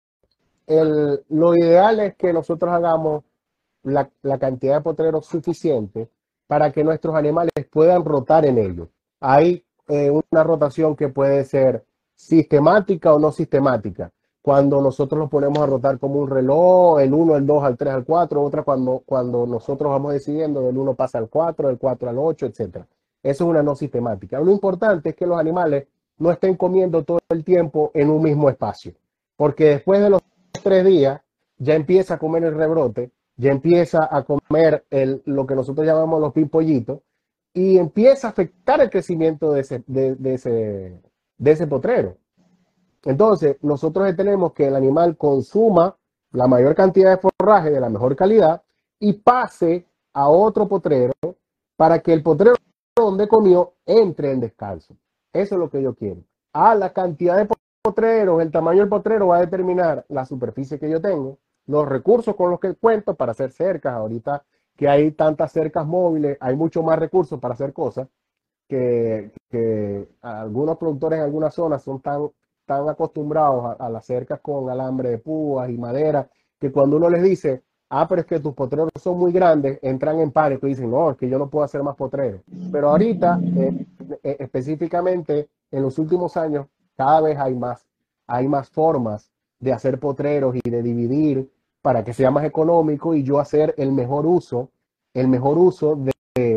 el, lo ideal es que nosotros hagamos la, la cantidad de potreros suficiente para que nuestros animales puedan rotar en ellos. Hay eh, una rotación que puede ser sistemática o no sistemática. Cuando nosotros los ponemos a rotar como un reloj, el uno, el dos, al tres, al cuatro, otra cuando, cuando nosotros vamos decidiendo del uno pasa al cuatro, del cuatro al ocho, etcétera. Eso es una no sistemática. Lo importante es que los animales no estén comiendo todo el tiempo en un mismo espacio, porque después de los tres días ya empieza a comer el rebrote, ya empieza a comer el, lo que nosotros llamamos los pimpollitos y empieza a afectar el crecimiento de ese, de, de ese, de ese potrero. Entonces, nosotros tenemos que el animal consuma la mayor cantidad de forraje de la mejor calidad y pase a otro potrero para que el potrero donde comió entre en descanso. Eso es lo que yo quiero. A la cantidad de potreros, el tamaño del potrero va a determinar la superficie que yo tengo, los recursos con los que cuento para hacer cercas. Ahorita que hay tantas cercas móviles, hay mucho más recursos para hacer cosas que, que algunos productores en algunas zonas son tan, tan acostumbrados a, a las cercas con alambre de púas y madera, que cuando uno les dice, ah, pero es que tus potreros son muy grandes, entran en pánico y dicen, no, es que yo no puedo hacer más potreros. Pero ahorita, eh, eh, específicamente en los últimos años, cada vez hay más, hay más formas de hacer potreros y de dividir para que sea más económico y yo hacer el mejor uso, el mejor uso de,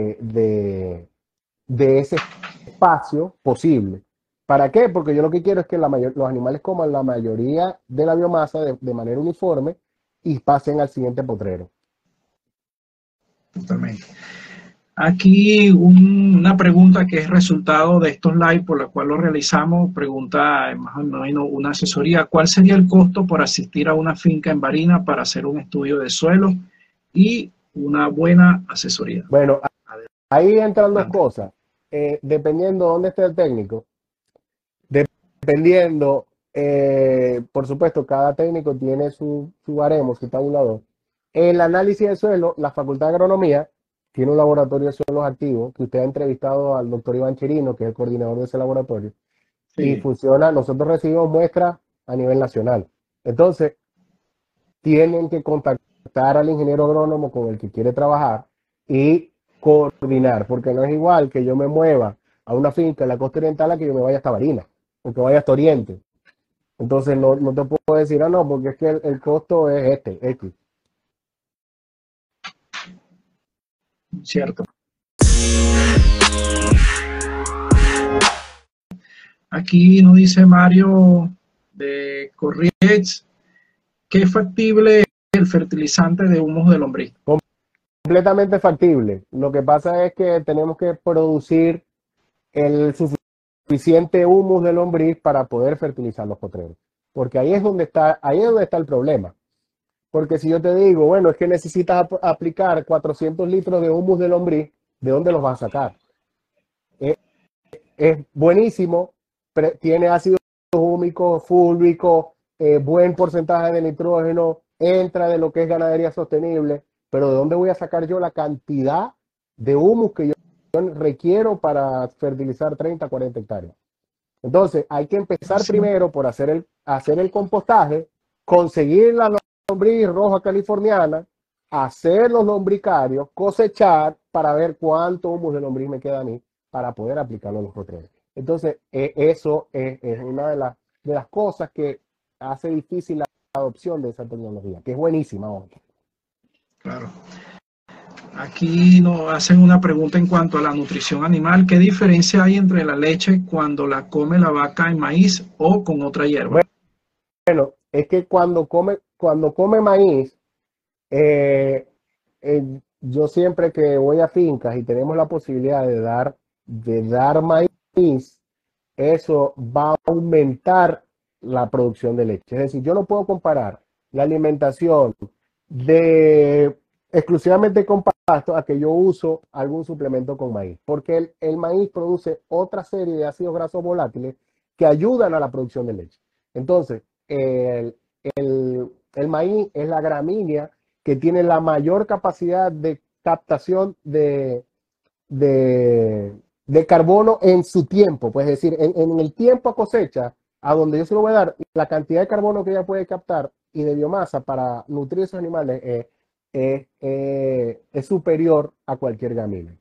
de, de ese espacio posible. ¿Para qué? Porque yo lo que quiero es que la mayor, los animales coman la mayoría de la biomasa de, de manera uniforme y pasen al siguiente potrero. Totalmente. Aquí un, una pregunta que es resultado de estos live por la cual lo realizamos, pregunta más o menos una asesoría, ¿cuál sería el costo por asistir a una finca en Barinas para hacer un estudio de suelo y una buena asesoría? Bueno, ahí entran dos cosas, eh, dependiendo de dónde esté el técnico, dependiendo, eh, por supuesto, cada técnico tiene su, su baremo, su tabulador. El análisis de suelo, la Facultad de Agronomía tiene un laboratorio de suelos activos, que usted ha entrevistado al doctor Iván Chirino, que es el coordinador de ese laboratorio, sí. Y funciona, nosotros recibimos muestras a nivel nacional. Entonces, tienen que contactar al ingeniero agrónomo con el que quiere trabajar y coordinar, porque no es igual que yo me mueva a una finca en la costa oriental a que yo me vaya hasta Barinas, o que vaya hasta Oriente. Entonces, no, no te puedo decir, ah, no, porque es que el, el costo es este, X. Cierto. Aquí nos dice Mario de Corrientes, ¿qué es factible el fertilizante de humos de lombriz? completamente factible. Lo que pasa es que tenemos que producir el suficiente humus de lombriz para poder fertilizar los potreros. Porque ahí es donde está, ahí es donde está el problema. Porque si yo te digo, bueno, es que necesitas ap aplicar cuatrocientos litros de humus de lombriz, ¿de dónde los vas a sacar? Es, es buenísimo, tiene ácido húmico, fúlvico, eh, buen porcentaje de nitrógeno, entra de lo que es ganadería sostenible, pero ¿de dónde voy a sacar yo la cantidad de humus que yo requiero para fertilizar treinta, cuarenta hectáreas? Entonces, hay que empezar sí. primero por hacer el, hacer el compostaje, conseguir la lombriz roja californiana, hacer los lombricarios, cosechar para ver cuánto humus de lombriz me queda a mí para poder aplicarlo a los potreros. Entonces, eh, eso es, es una de, la, de las cosas que hace difícil la adopción de esa tecnología, que es buenísima. Hoy. Claro. Aquí nos hacen una pregunta en cuanto a la nutrición animal. ¿Qué diferencia hay entre la leche cuando la come la vaca en maíz o con otra hierba? Bueno, es que cuando come, cuando come maíz, eh, eh, yo siempre que voy a fincas y tenemos la posibilidad de dar, de dar maíz, eso va a aumentar la producción de leche. Es decir, yo no puedo comparar la alimentación de exclusivamente con pasto a que yo uso algún suplemento con maíz, porque el, el maíz produce otra serie de ácidos grasos volátiles que ayudan a la producción de leche. Entonces, el, el, el maíz es la gramínea que tiene la mayor capacidad de captación de, de, de carbono en su tiempo, pues es decir, en, en el tiempo a cosecha, a donde yo se lo voy a dar, la cantidad de carbono que ella puede captar y de biomasa para nutrir esos animales eh, eh, eh, es superior a cualquier gramínea.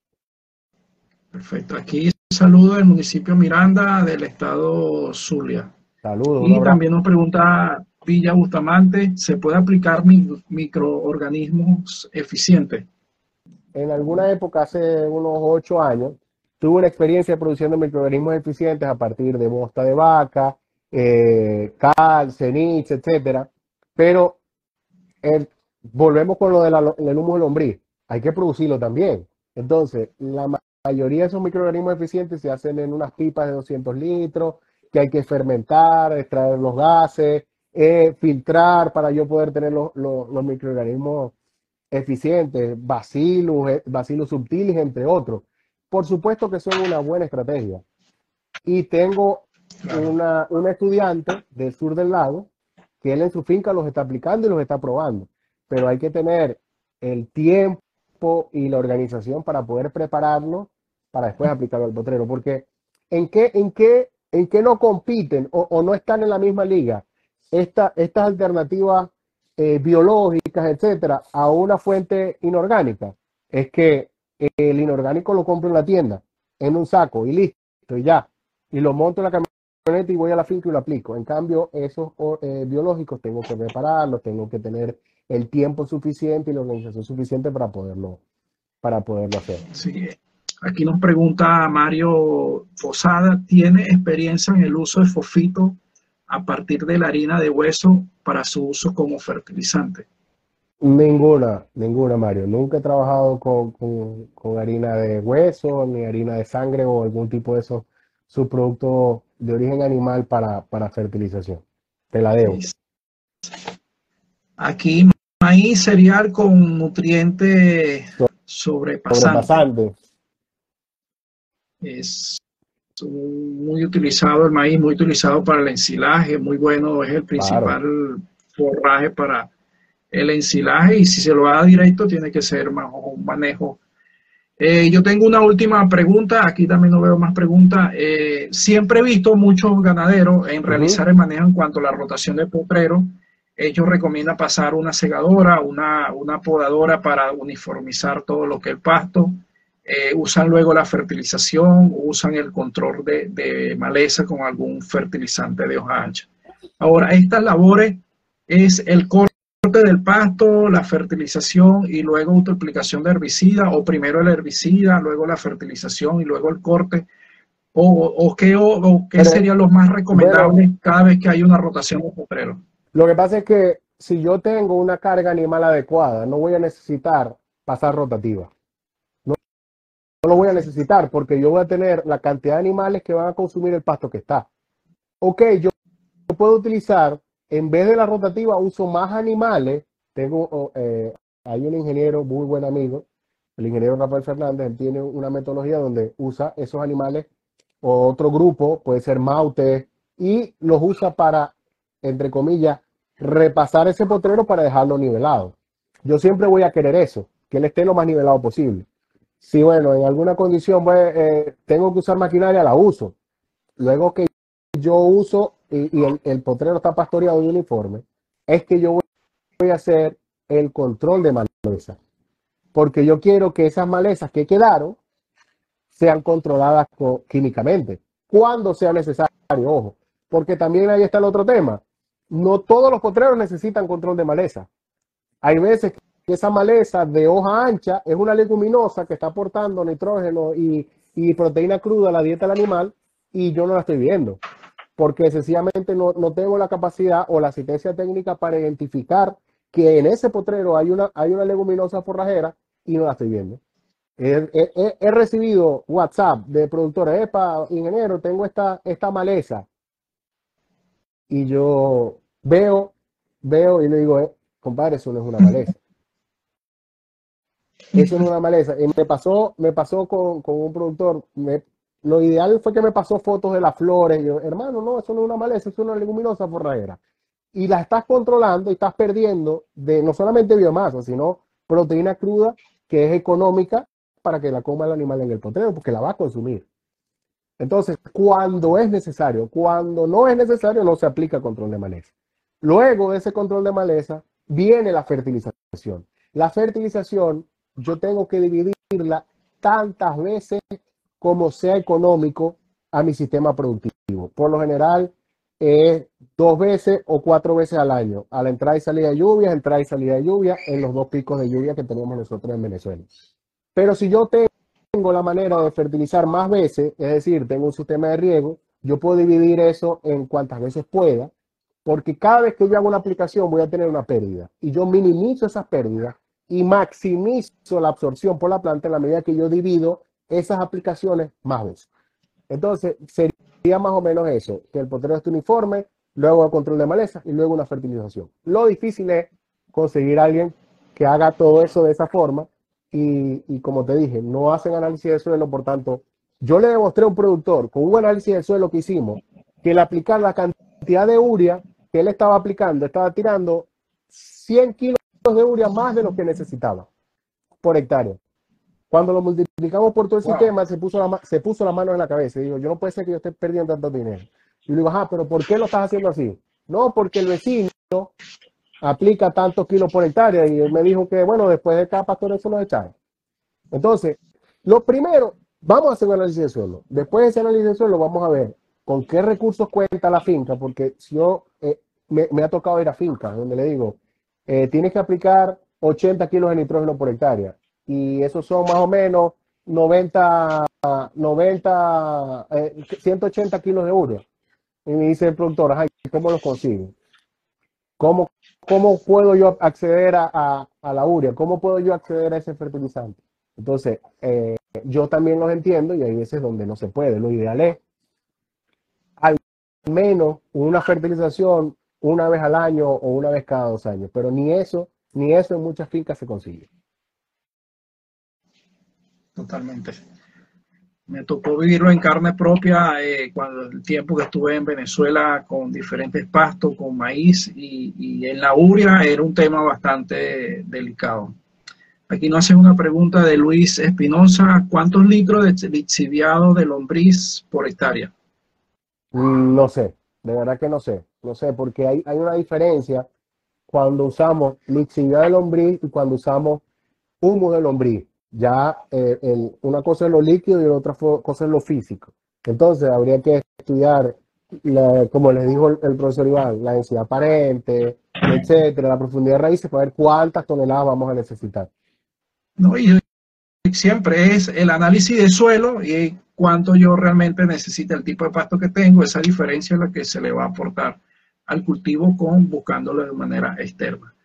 Perfecto. Aquí saludo del municipio Miranda del estado Zulia. Saludos. Y también nos pregunta Villa Bustamante, ¿se puede aplicar mi, microorganismos eficientes? En alguna época, hace unos ocho años, tuve una experiencia produciendo microorganismos eficientes a partir de bosta de vaca, eh, cal, cenitz, etcétera. Pero el, volvemos con lo del de humo de lombriz. Hay que producirlo también. Entonces, la mayoría de esos microorganismos eficientes se hacen en unas pipas de doscientos litros, que hay que fermentar, extraer los gases, eh, filtrar para yo poder tener los, los, los microorganismos eficientes, bacillus, eh, bacillus subtilis, entre otros. Por supuesto que son una buena estrategia. Y tengo una, una estudiante del sur del lago que él en su finca los está aplicando y los está probando. Pero hay que tener el tiempo y la organización para poder prepararlo para después aplicarlo al potrero. Porque ¿en qué, en qué, en qué no compiten o, o no están en la misma liga esta, estas alternativas eh, biológicas, etcétera, a una fuente inorgánica? Es que el inorgánico lo compro en la tienda, en un saco y listo, y ya. Y lo monto en la camioneta y voy a la finca y lo aplico. En cambio, esos eh, biológicos tengo que prepararlos, tengo que tener el tiempo suficiente y la organización suficiente para poderlo, para poderlo hacer. Sí. Aquí nos pregunta Mario Fosada, ¿tiene experiencia en el uso de fosfito a partir de la harina de hueso para su uso como fertilizante? Ninguna, ninguna, Mario. Nunca he trabajado con, con, con harina de hueso, ni harina de sangre o algún tipo de esos subproductos de origen animal para, para fertilización. Te la debo. Aquí maíz cereal con nutrientes sobrepasantes. Sobrepasante. Es muy utilizado el maíz, muy utilizado para el ensilaje, muy bueno, es el principal claro. forraje para el ensilaje y si se lo da directo tiene que ser más un manejo. Eh, yo tengo una última pregunta, aquí también no veo más preguntas. Eh, siempre he visto muchos ganaderos en realizar uh-huh. el manejo en cuanto a la rotación de potreros. Ellos recomiendan pasar una segadora, una, una podadora para uniformizar todo lo que es el pasto. Eh, usan luego la fertilización, usan el control de, de maleza con algún fertilizante de hoja ancha. Ahora, estas labores es el corte del pasto, la fertilización y luego autoaplicación de herbicida, o primero el herbicida, luego la fertilización y luego el corte, o, o qué, o, o qué sería lo más recomendable bueno, cada vez que hay una rotación de potrero. Lo que pasa es que si yo tengo una carga animal adecuada, no voy a necesitar pasar rotativa. No, no lo voy a necesitar porque yo voy a tener la cantidad de animales que van a consumir el pasto que está. Ok, yo puedo utilizar, en vez de la rotativa, uso más animales. Tengo, eh, hay un ingeniero muy buen amigo, el ingeniero Rafael Fernández, él tiene una metodología donde usa esos animales o otro grupo, puede ser mautes, y los usa para, entre comillas, repasar ese potrero para dejarlo nivelado. Yo siempre voy a querer eso, que él esté lo más nivelado posible. Si, bueno, en alguna condición pues, eh, tengo que usar maquinaria, la uso. Luego que yo uso y, y el, el potrero está pastoreado y uniforme, es que yo voy, voy a hacer el control de maleza. Porque yo quiero que esas malezas que quedaron sean controladas co- químicamente, cuando sea necesario, ojo. Porque también ahí está el otro tema. No todos los potreros necesitan control de maleza. Hay veces que esa maleza de hoja ancha es una leguminosa que está aportando nitrógeno y, y proteína cruda a la dieta del animal y yo no la estoy viendo. Porque sencillamente no, no tengo la capacidad o la asistencia técnica para identificar que en ese potrero hay una, hay una leguminosa forrajera y no la estoy viendo. He, he- he recibido WhatsApp de productores, epa, ingeniero, tengo esta, esta maleza. Y yo veo, veo y le digo, eh, compadre, eso no es una maleza. Eso no es una maleza. Y me pasó, me pasó con, con un productor. Me, lo ideal fue que me pasó fotos de las flores. Y yo, hermano, no, eso no es una maleza, eso es una leguminosa forrajera. Y la estás controlando y estás perdiendo de no solamente biomasa, sino proteína cruda que es económica para que la coma el animal en el potrero, porque la va a consumir. Entonces, cuando es necesario, cuando no es necesario, no se aplica control de maleza. Luego de ese control de maleza, viene la fertilización. La fertilización, yo tengo que dividirla tantas veces como sea económico a mi sistema productivo. Por lo general, es dos veces o cuatro veces al año, a la entrada y salida de lluvia, entrada y salida de lluvia, en los dos picos de lluvia que tenemos nosotros en Venezuela. Pero si yo tengo tengo la manera de fertilizar más veces, es decir, tengo un sistema de riego, yo puedo dividir eso en cuantas veces pueda, porque cada vez que yo hago una aplicación voy a tener una pérdida y yo minimizo esas pérdidas y maximizo la absorción por la planta en la medida que yo divido esas aplicaciones más veces. Entonces, sería más o menos eso, que el potrero esté uniforme, luego el control de maleza y luego una fertilización. Lo difícil es conseguir a alguien que haga todo eso de esa forma y, y como te dije, no hacen análisis de suelo, por tanto, yo le demostré a un productor con un análisis de suelo que hicimos, que el aplicar la cantidad de urea que él estaba aplicando, estaba tirando cien kilos de urea más de lo que necesitaba por hectárea. Cuando lo multiplicamos por todo el wow. sistema, se puso, la, se puso la mano en la cabeza y dijo, yo no puede ser que yo esté perdiendo tanto dinero. Y le digo, ajá, pero ¿por qué lo estás haciendo así? No, porque el vecino aplica tantos kilos por hectárea y él me dijo que, bueno, después de cada pastor eso lo echaron. Entonces, lo primero, vamos a hacer un análisis de suelo. Después de ese análisis de suelo, vamos a ver con qué recursos cuenta la finca, porque si yo, eh, me, me ha tocado ir a fincas donde le digo, eh, tienes que aplicar ochenta kilos de nitrógeno por hectárea. Y esos son más o menos noventa, noventa, eh, ciento ochenta kilos de urea. Y me dice el productor, ay, ¿cómo los consigo? ¿Cómo, ¿Cómo puedo yo acceder a, a, a la urea? ¿Cómo puedo yo acceder a ese fertilizante? Entonces, eh, yo también los entiendo y hay veces donde no se puede. Lo ideal es al menos una fertilización una vez al año o una vez cada dos años. Pero ni eso, ni eso en muchas fincas se consigue. Totalmente. Me tocó vivirlo en carne propia eh, cuando el tiempo que estuve en Venezuela con diferentes pastos, con maíz y, y en la urea era un tema bastante delicado. Aquí nos hacen una pregunta de Luis Espinosa. ¿Cuántos litros de lixiviado de lombriz por hectárea? No sé, de verdad que no sé. No sé, porque hay, hay una diferencia cuando usamos lixiviado de lombriz y cuando usamos humo de lombriz. Ya eh, el, una cosa es lo líquido y la otra cosa es lo físico. Entonces habría que estudiar, la, como les dijo el, el profesor Iván, la densidad aparente, etcétera, la profundidad de raíces para ver cuántas toneladas vamos a necesitar. No, y siempre es el análisis de suelo y cuánto yo realmente necesito, el tipo de pasto que tengo, esa diferencia es la que se le va a aportar al cultivo con buscándolo de manera externa.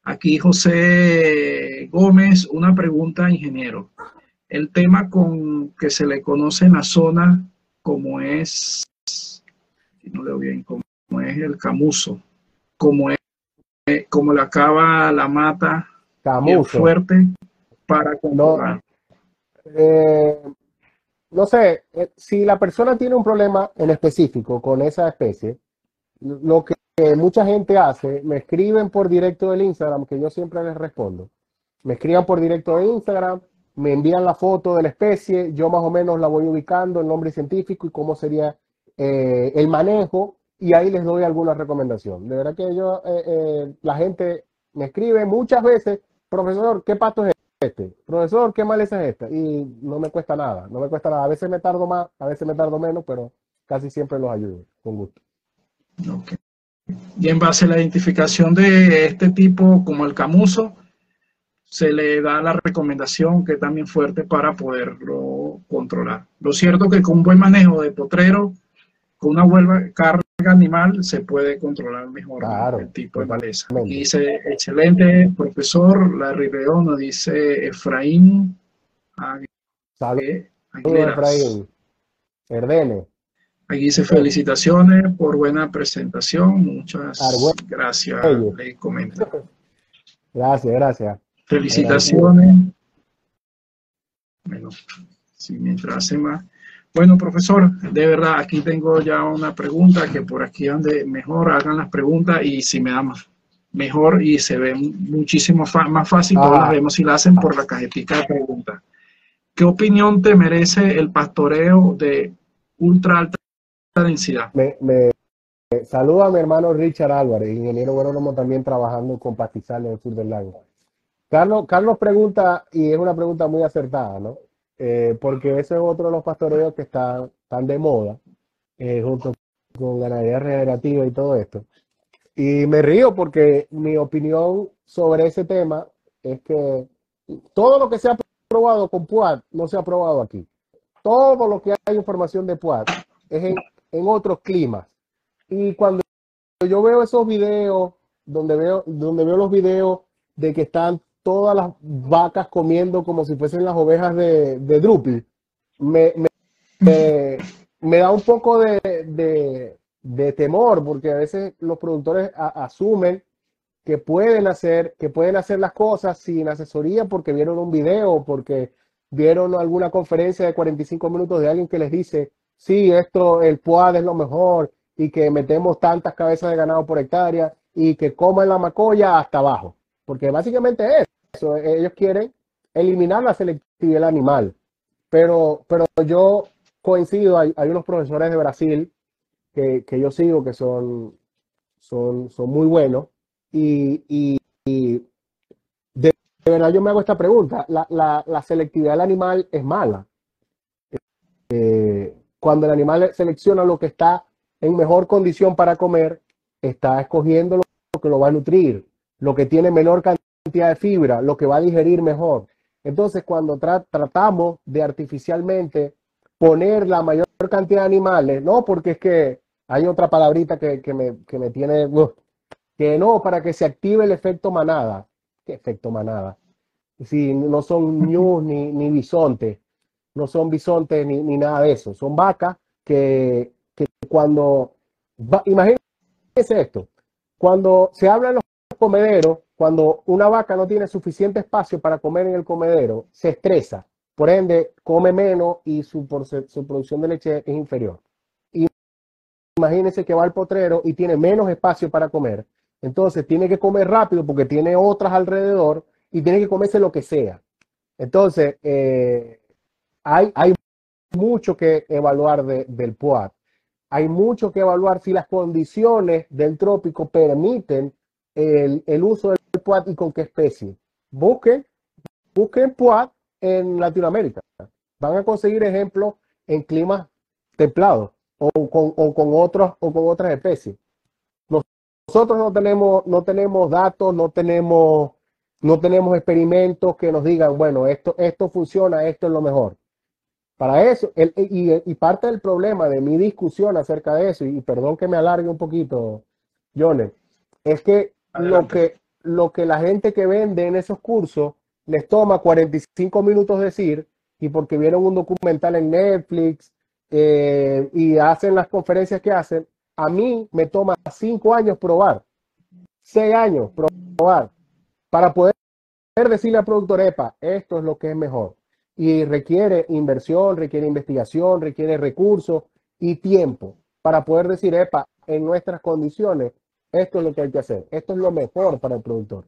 Aquí José Gómez, una pregunta, ingeniero. El tema con que se le conoce en la zona como es, no leo bien, como es el camuso, como es, como la cava la mata bien Camuso. fuerte para No, controlar. eh, no sé, eh, si la persona tiene un problema en específico con esa especie, lo que mucha gente hace, me escriben por directo del Instagram, que yo siempre les respondo. Me escriban por directo de Instagram, me envían la foto de la especie, yo más o menos la voy ubicando, el nombre científico y cómo sería eh, el manejo, y ahí les doy alguna recomendación. De verdad que yo, eh, eh, la gente me escribe muchas veces, profesor, ¿qué pato es este? Profesor, ¿qué maleza es esta? Y no me cuesta nada, no me cuesta nada. A veces me tardo más, a veces me tardo menos, pero casi siempre los ayudo, con gusto. Okay. Y en base a la identificación de este tipo como el camuso, se le da la recomendación que es también fuerte para poderlo controlar. Lo cierto que con un buen manejo de potrero, con una buena carga animal, se puede controlar mejor, ¿no?, el Claro, tipo de maleza. Aquí totalmente. dice, excelente, profesor, Larry León, nos dice Efraín Saludos, Aguileras. Efraín. Erdene. Aquí dice felicitaciones por buena presentación, muchas Argüelles. gracias, le comenta. Gracias, gracias. Agradecido. Felicitaciones. Bueno, sí, mientras hace más. Bueno, profesor, de verdad, aquí tengo ya una pregunta que por aquí donde mejor hagan las preguntas y si me da más, mejor y se ve muchísimo más fácil, todos las Ajá. vemos si la hacen por la cajetita de preguntas. ¿Qué opinión te merece el pastoreo de ultra alta densidad? Me, me saluda a mi hermano Richard Álvarez, ingeniero agrónomo también trabajando con pastizales en el sur del lago. Carlos, Carlos pregunta, y es una pregunta muy acertada, ¿no? Eh, porque ese es otro de los pastoreos que están, están de moda, eh, junto con ganadería regenerativa y todo esto. Y me río porque mi opinión sobre ese tema es que todo lo que se ha probado con P U A D no se ha probado aquí. Todo lo que hay información de P U A D es en, en otros climas. Y cuando yo veo esos videos, donde veo, donde veo los videos de que están todas las vacas comiendo como si fuesen las ovejas de, de Drupi, me, me, me, me da un poco de, de, de temor, porque a veces los productores a, asumen que pueden hacer, que pueden hacer las cosas sin asesoría porque vieron un video, porque vieron alguna conferencia de cuarenta y cinco minutos de alguien que les dice, sí, esto, el P U A D es lo mejor y que metemos tantas cabezas de ganado por hectárea y que coman la macolla hasta abajo. Porque básicamente es eso, ellos quieren eliminar la selectividad del animal. Pero, pero yo coincido, hay, hay unos profesores de Brasil que, que yo sigo que son, son, son muy buenos y, y, y de, de, verdad yo me hago esta pregunta, ¿la, la, la selectividad del animal es mala? Eh, cuando el animal selecciona lo que está en mejor condición para comer, está escogiendo lo que lo va a nutrir, lo que tiene menor cantidad de fibra, lo que va a digerir mejor. Entonces, cuando tra tratamos de artificialmente poner la mayor cantidad de animales, no, porque es que hay otra palabrita que, que, me, que me tiene, uh, que no, para que se active el efecto manada. ¿Qué efecto manada? Si no son ñus ni, ni bisontes, no son bisontes ni, ni nada de eso, son vacas que, que cuando, va, imagínense esto, cuando se habla en los comederos, cuando una vaca no tiene suficiente espacio para comer en el comedero, se estresa, por ende come menos y su, su producción de leche es inferior. Y imagínense que va al potrero y tiene menos espacio para comer, entonces tiene que comer rápido porque tiene otras alrededor y tiene que comerse lo que sea. Entonces, eh, hay, hay mucho que evaluar de, del P U A D. Hay mucho que evaluar si las condiciones del trópico permiten el, el uso del P U A D y con qué especie. Busquen, busquen P U A D en Latinoamérica. Van a conseguir ejemplos en climas templados o con, o con, otros, o con otras especies. Nosotros no tenemos, no tenemos datos, no tenemos, no tenemos experimentos que nos digan, bueno, esto, esto funciona, esto es lo mejor. Para eso, el, y, y parte del problema de mi discusión acerca de eso, y perdón que me alargue un poquito, Jones, es que lo, que lo que la gente que vende en esos cursos les toma cuarenta y cinco minutos decir, y porque vieron un documental en Netflix eh, y hacen las conferencias que hacen, a mí me toma cinco años probar, seis años probar, para poder decirle al productor, epa, esto es lo que es mejor. Y requiere inversión, requiere investigación, requiere recursos y tiempo para poder decir, epa, en nuestras condiciones, esto es lo que hay que hacer. Esto es lo mejor para el productor.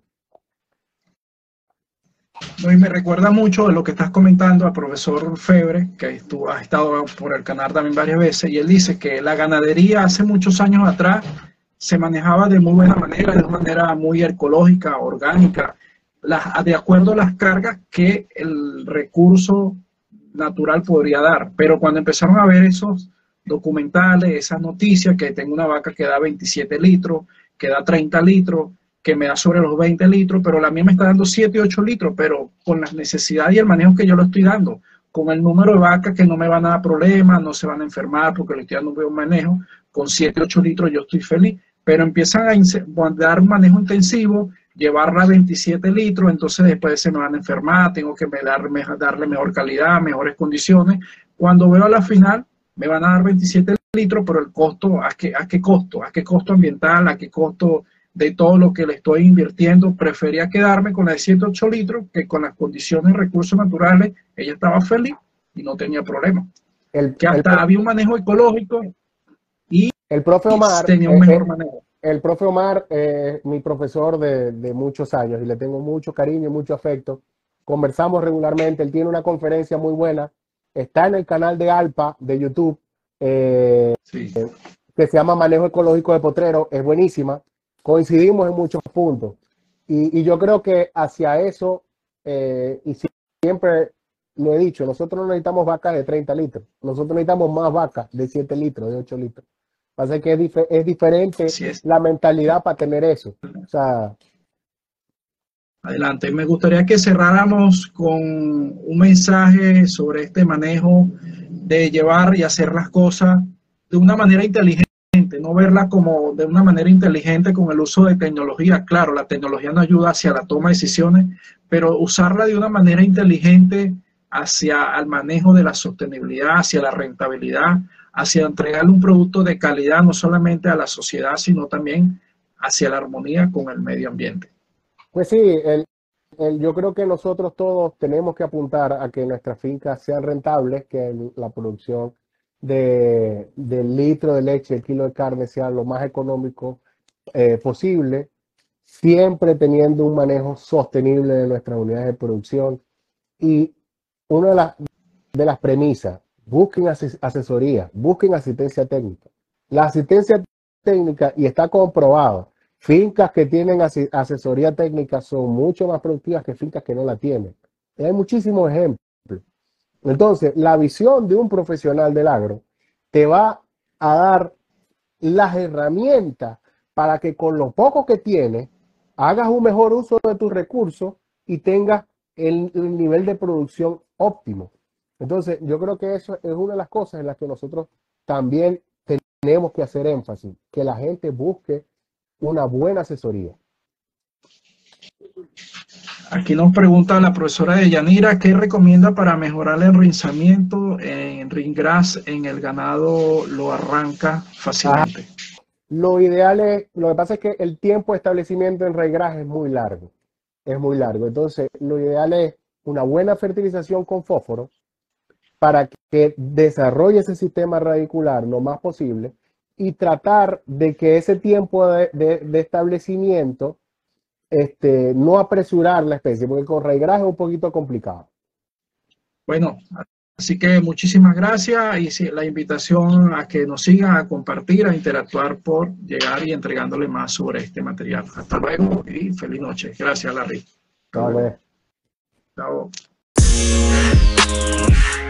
No, y me recuerda mucho de lo que estás comentando al profesor Febre, que estuvo, ha estado por el canal también varias veces, y él dice que la ganadería hace muchos años atrás se manejaba de muy buena manera, de una manera muy ecológica, orgánica, la, de acuerdo a las cargas que el recurso natural podría dar. Pero cuando empezaron a ver esos documentales, esas noticias, que tengo una vaca que da veintisiete litros, que da treinta litros, que me da sobre los veinte litros, pero la mía me está dando siete, ocho litros, pero con las necesidades y el manejo que yo lo estoy dando, con el número de vacas que no me van a dar problemas, no se van a enfermar porque le estoy dando un buen manejo, con siete, ocho litros yo estoy feliz, pero empiezan a dar manejo intensivo, llevarla a veintisiete litros, entonces después se me van a enfermar, tengo que darle, darle mejor calidad, mejores condiciones. Cuando veo a la final, me van a dar veintisiete litros, pero el costo, ¿a qué, a qué costo? ¿A qué costo ambiental? ¿A qué costo de todo lo que le estoy invirtiendo? Prefería quedarme con la de siete, ocho litros, que con las condiciones de recursos naturales, ella estaba feliz y no tenía problema. El, que hasta el, había un manejo ecológico y el profe Omar tenía un mejor eh, manejo. El profe Omar es mi profesor de, de muchos años y le tengo mucho cariño y mucho afecto. Conversamos regularmente, él tiene una conferencia muy buena, está en el canal de Alpa de YouTube, eh, sí. que se llama Manejo Ecológico de Potrero, es buenísima. Coincidimos en muchos puntos y, y yo creo que hacia eso, eh, y siempre lo he dicho, nosotros no necesitamos vacas de treinta litros, nosotros necesitamos más vacas de siete litros, de ocho litros. Pasa que es, dif es diferente es. la mentalidad para tener eso. O sea, adelante, me gustaría que cerráramos con un mensaje sobre este manejo de llevar y hacer las cosas de una manera inteligente. No verla como de una manera inteligente con el uso de tecnología. Claro, la tecnología nos ayuda hacia la toma de decisiones, pero usarla de una manera inteligente hacia el manejo de la sostenibilidad, hacia la rentabilidad, hacia entregarle un producto de calidad no solamente a la sociedad, sino también hacia la armonía con el medio ambiente. Pues sí, el, el, yo creo que nosotros todos tenemos que apuntar a que nuestras fincas sean rentables, que el, la producción De, del litro de leche, el kilo de carne sea lo más económico eh, posible, siempre teniendo un manejo sostenible de nuestras unidades de producción. Y una de las, de las premisas, busquen as asesoría, busquen asistencia técnica. La asistencia técnica, y está comprobado, fincas que tienen as asesoría técnica son mucho más productivas que fincas que no la tienen. Y hay muchísimos ejemplos. Entonces, la visión de un profesional del agro te va a dar las herramientas para que con lo poco que tienes hagas un mejor uso de tus recursos y tengas el, el nivel de producción óptimo. Entonces, yo creo que eso es una de las cosas en las que nosotros también tenemos que hacer énfasis, que la gente busque una buena asesoría. Aquí nos pregunta la profesora de Yanira, ¿qué recomienda para mejorar el rinzamiento en ringras en el ganado lo arranca fácilmente? Ah, lo ideal es, lo que pasa es que el tiempo de establecimiento en ringras es muy largo, es muy largo. Entonces, lo ideal es una buena fertilización con fósforo para que desarrolle ese sistema radicular lo más posible y tratar de que ese tiempo de, de, de establecimiento Este, no apresurar la especie, porque con raigraje es un poquito complicado. Bueno, así que muchísimas gracias y sí, la invitación a que nos sigan, a compartir, a interactuar por llegar y entregándole más sobre este material. Hasta luego y feliz noche. Gracias, Larry. Chao. Chao.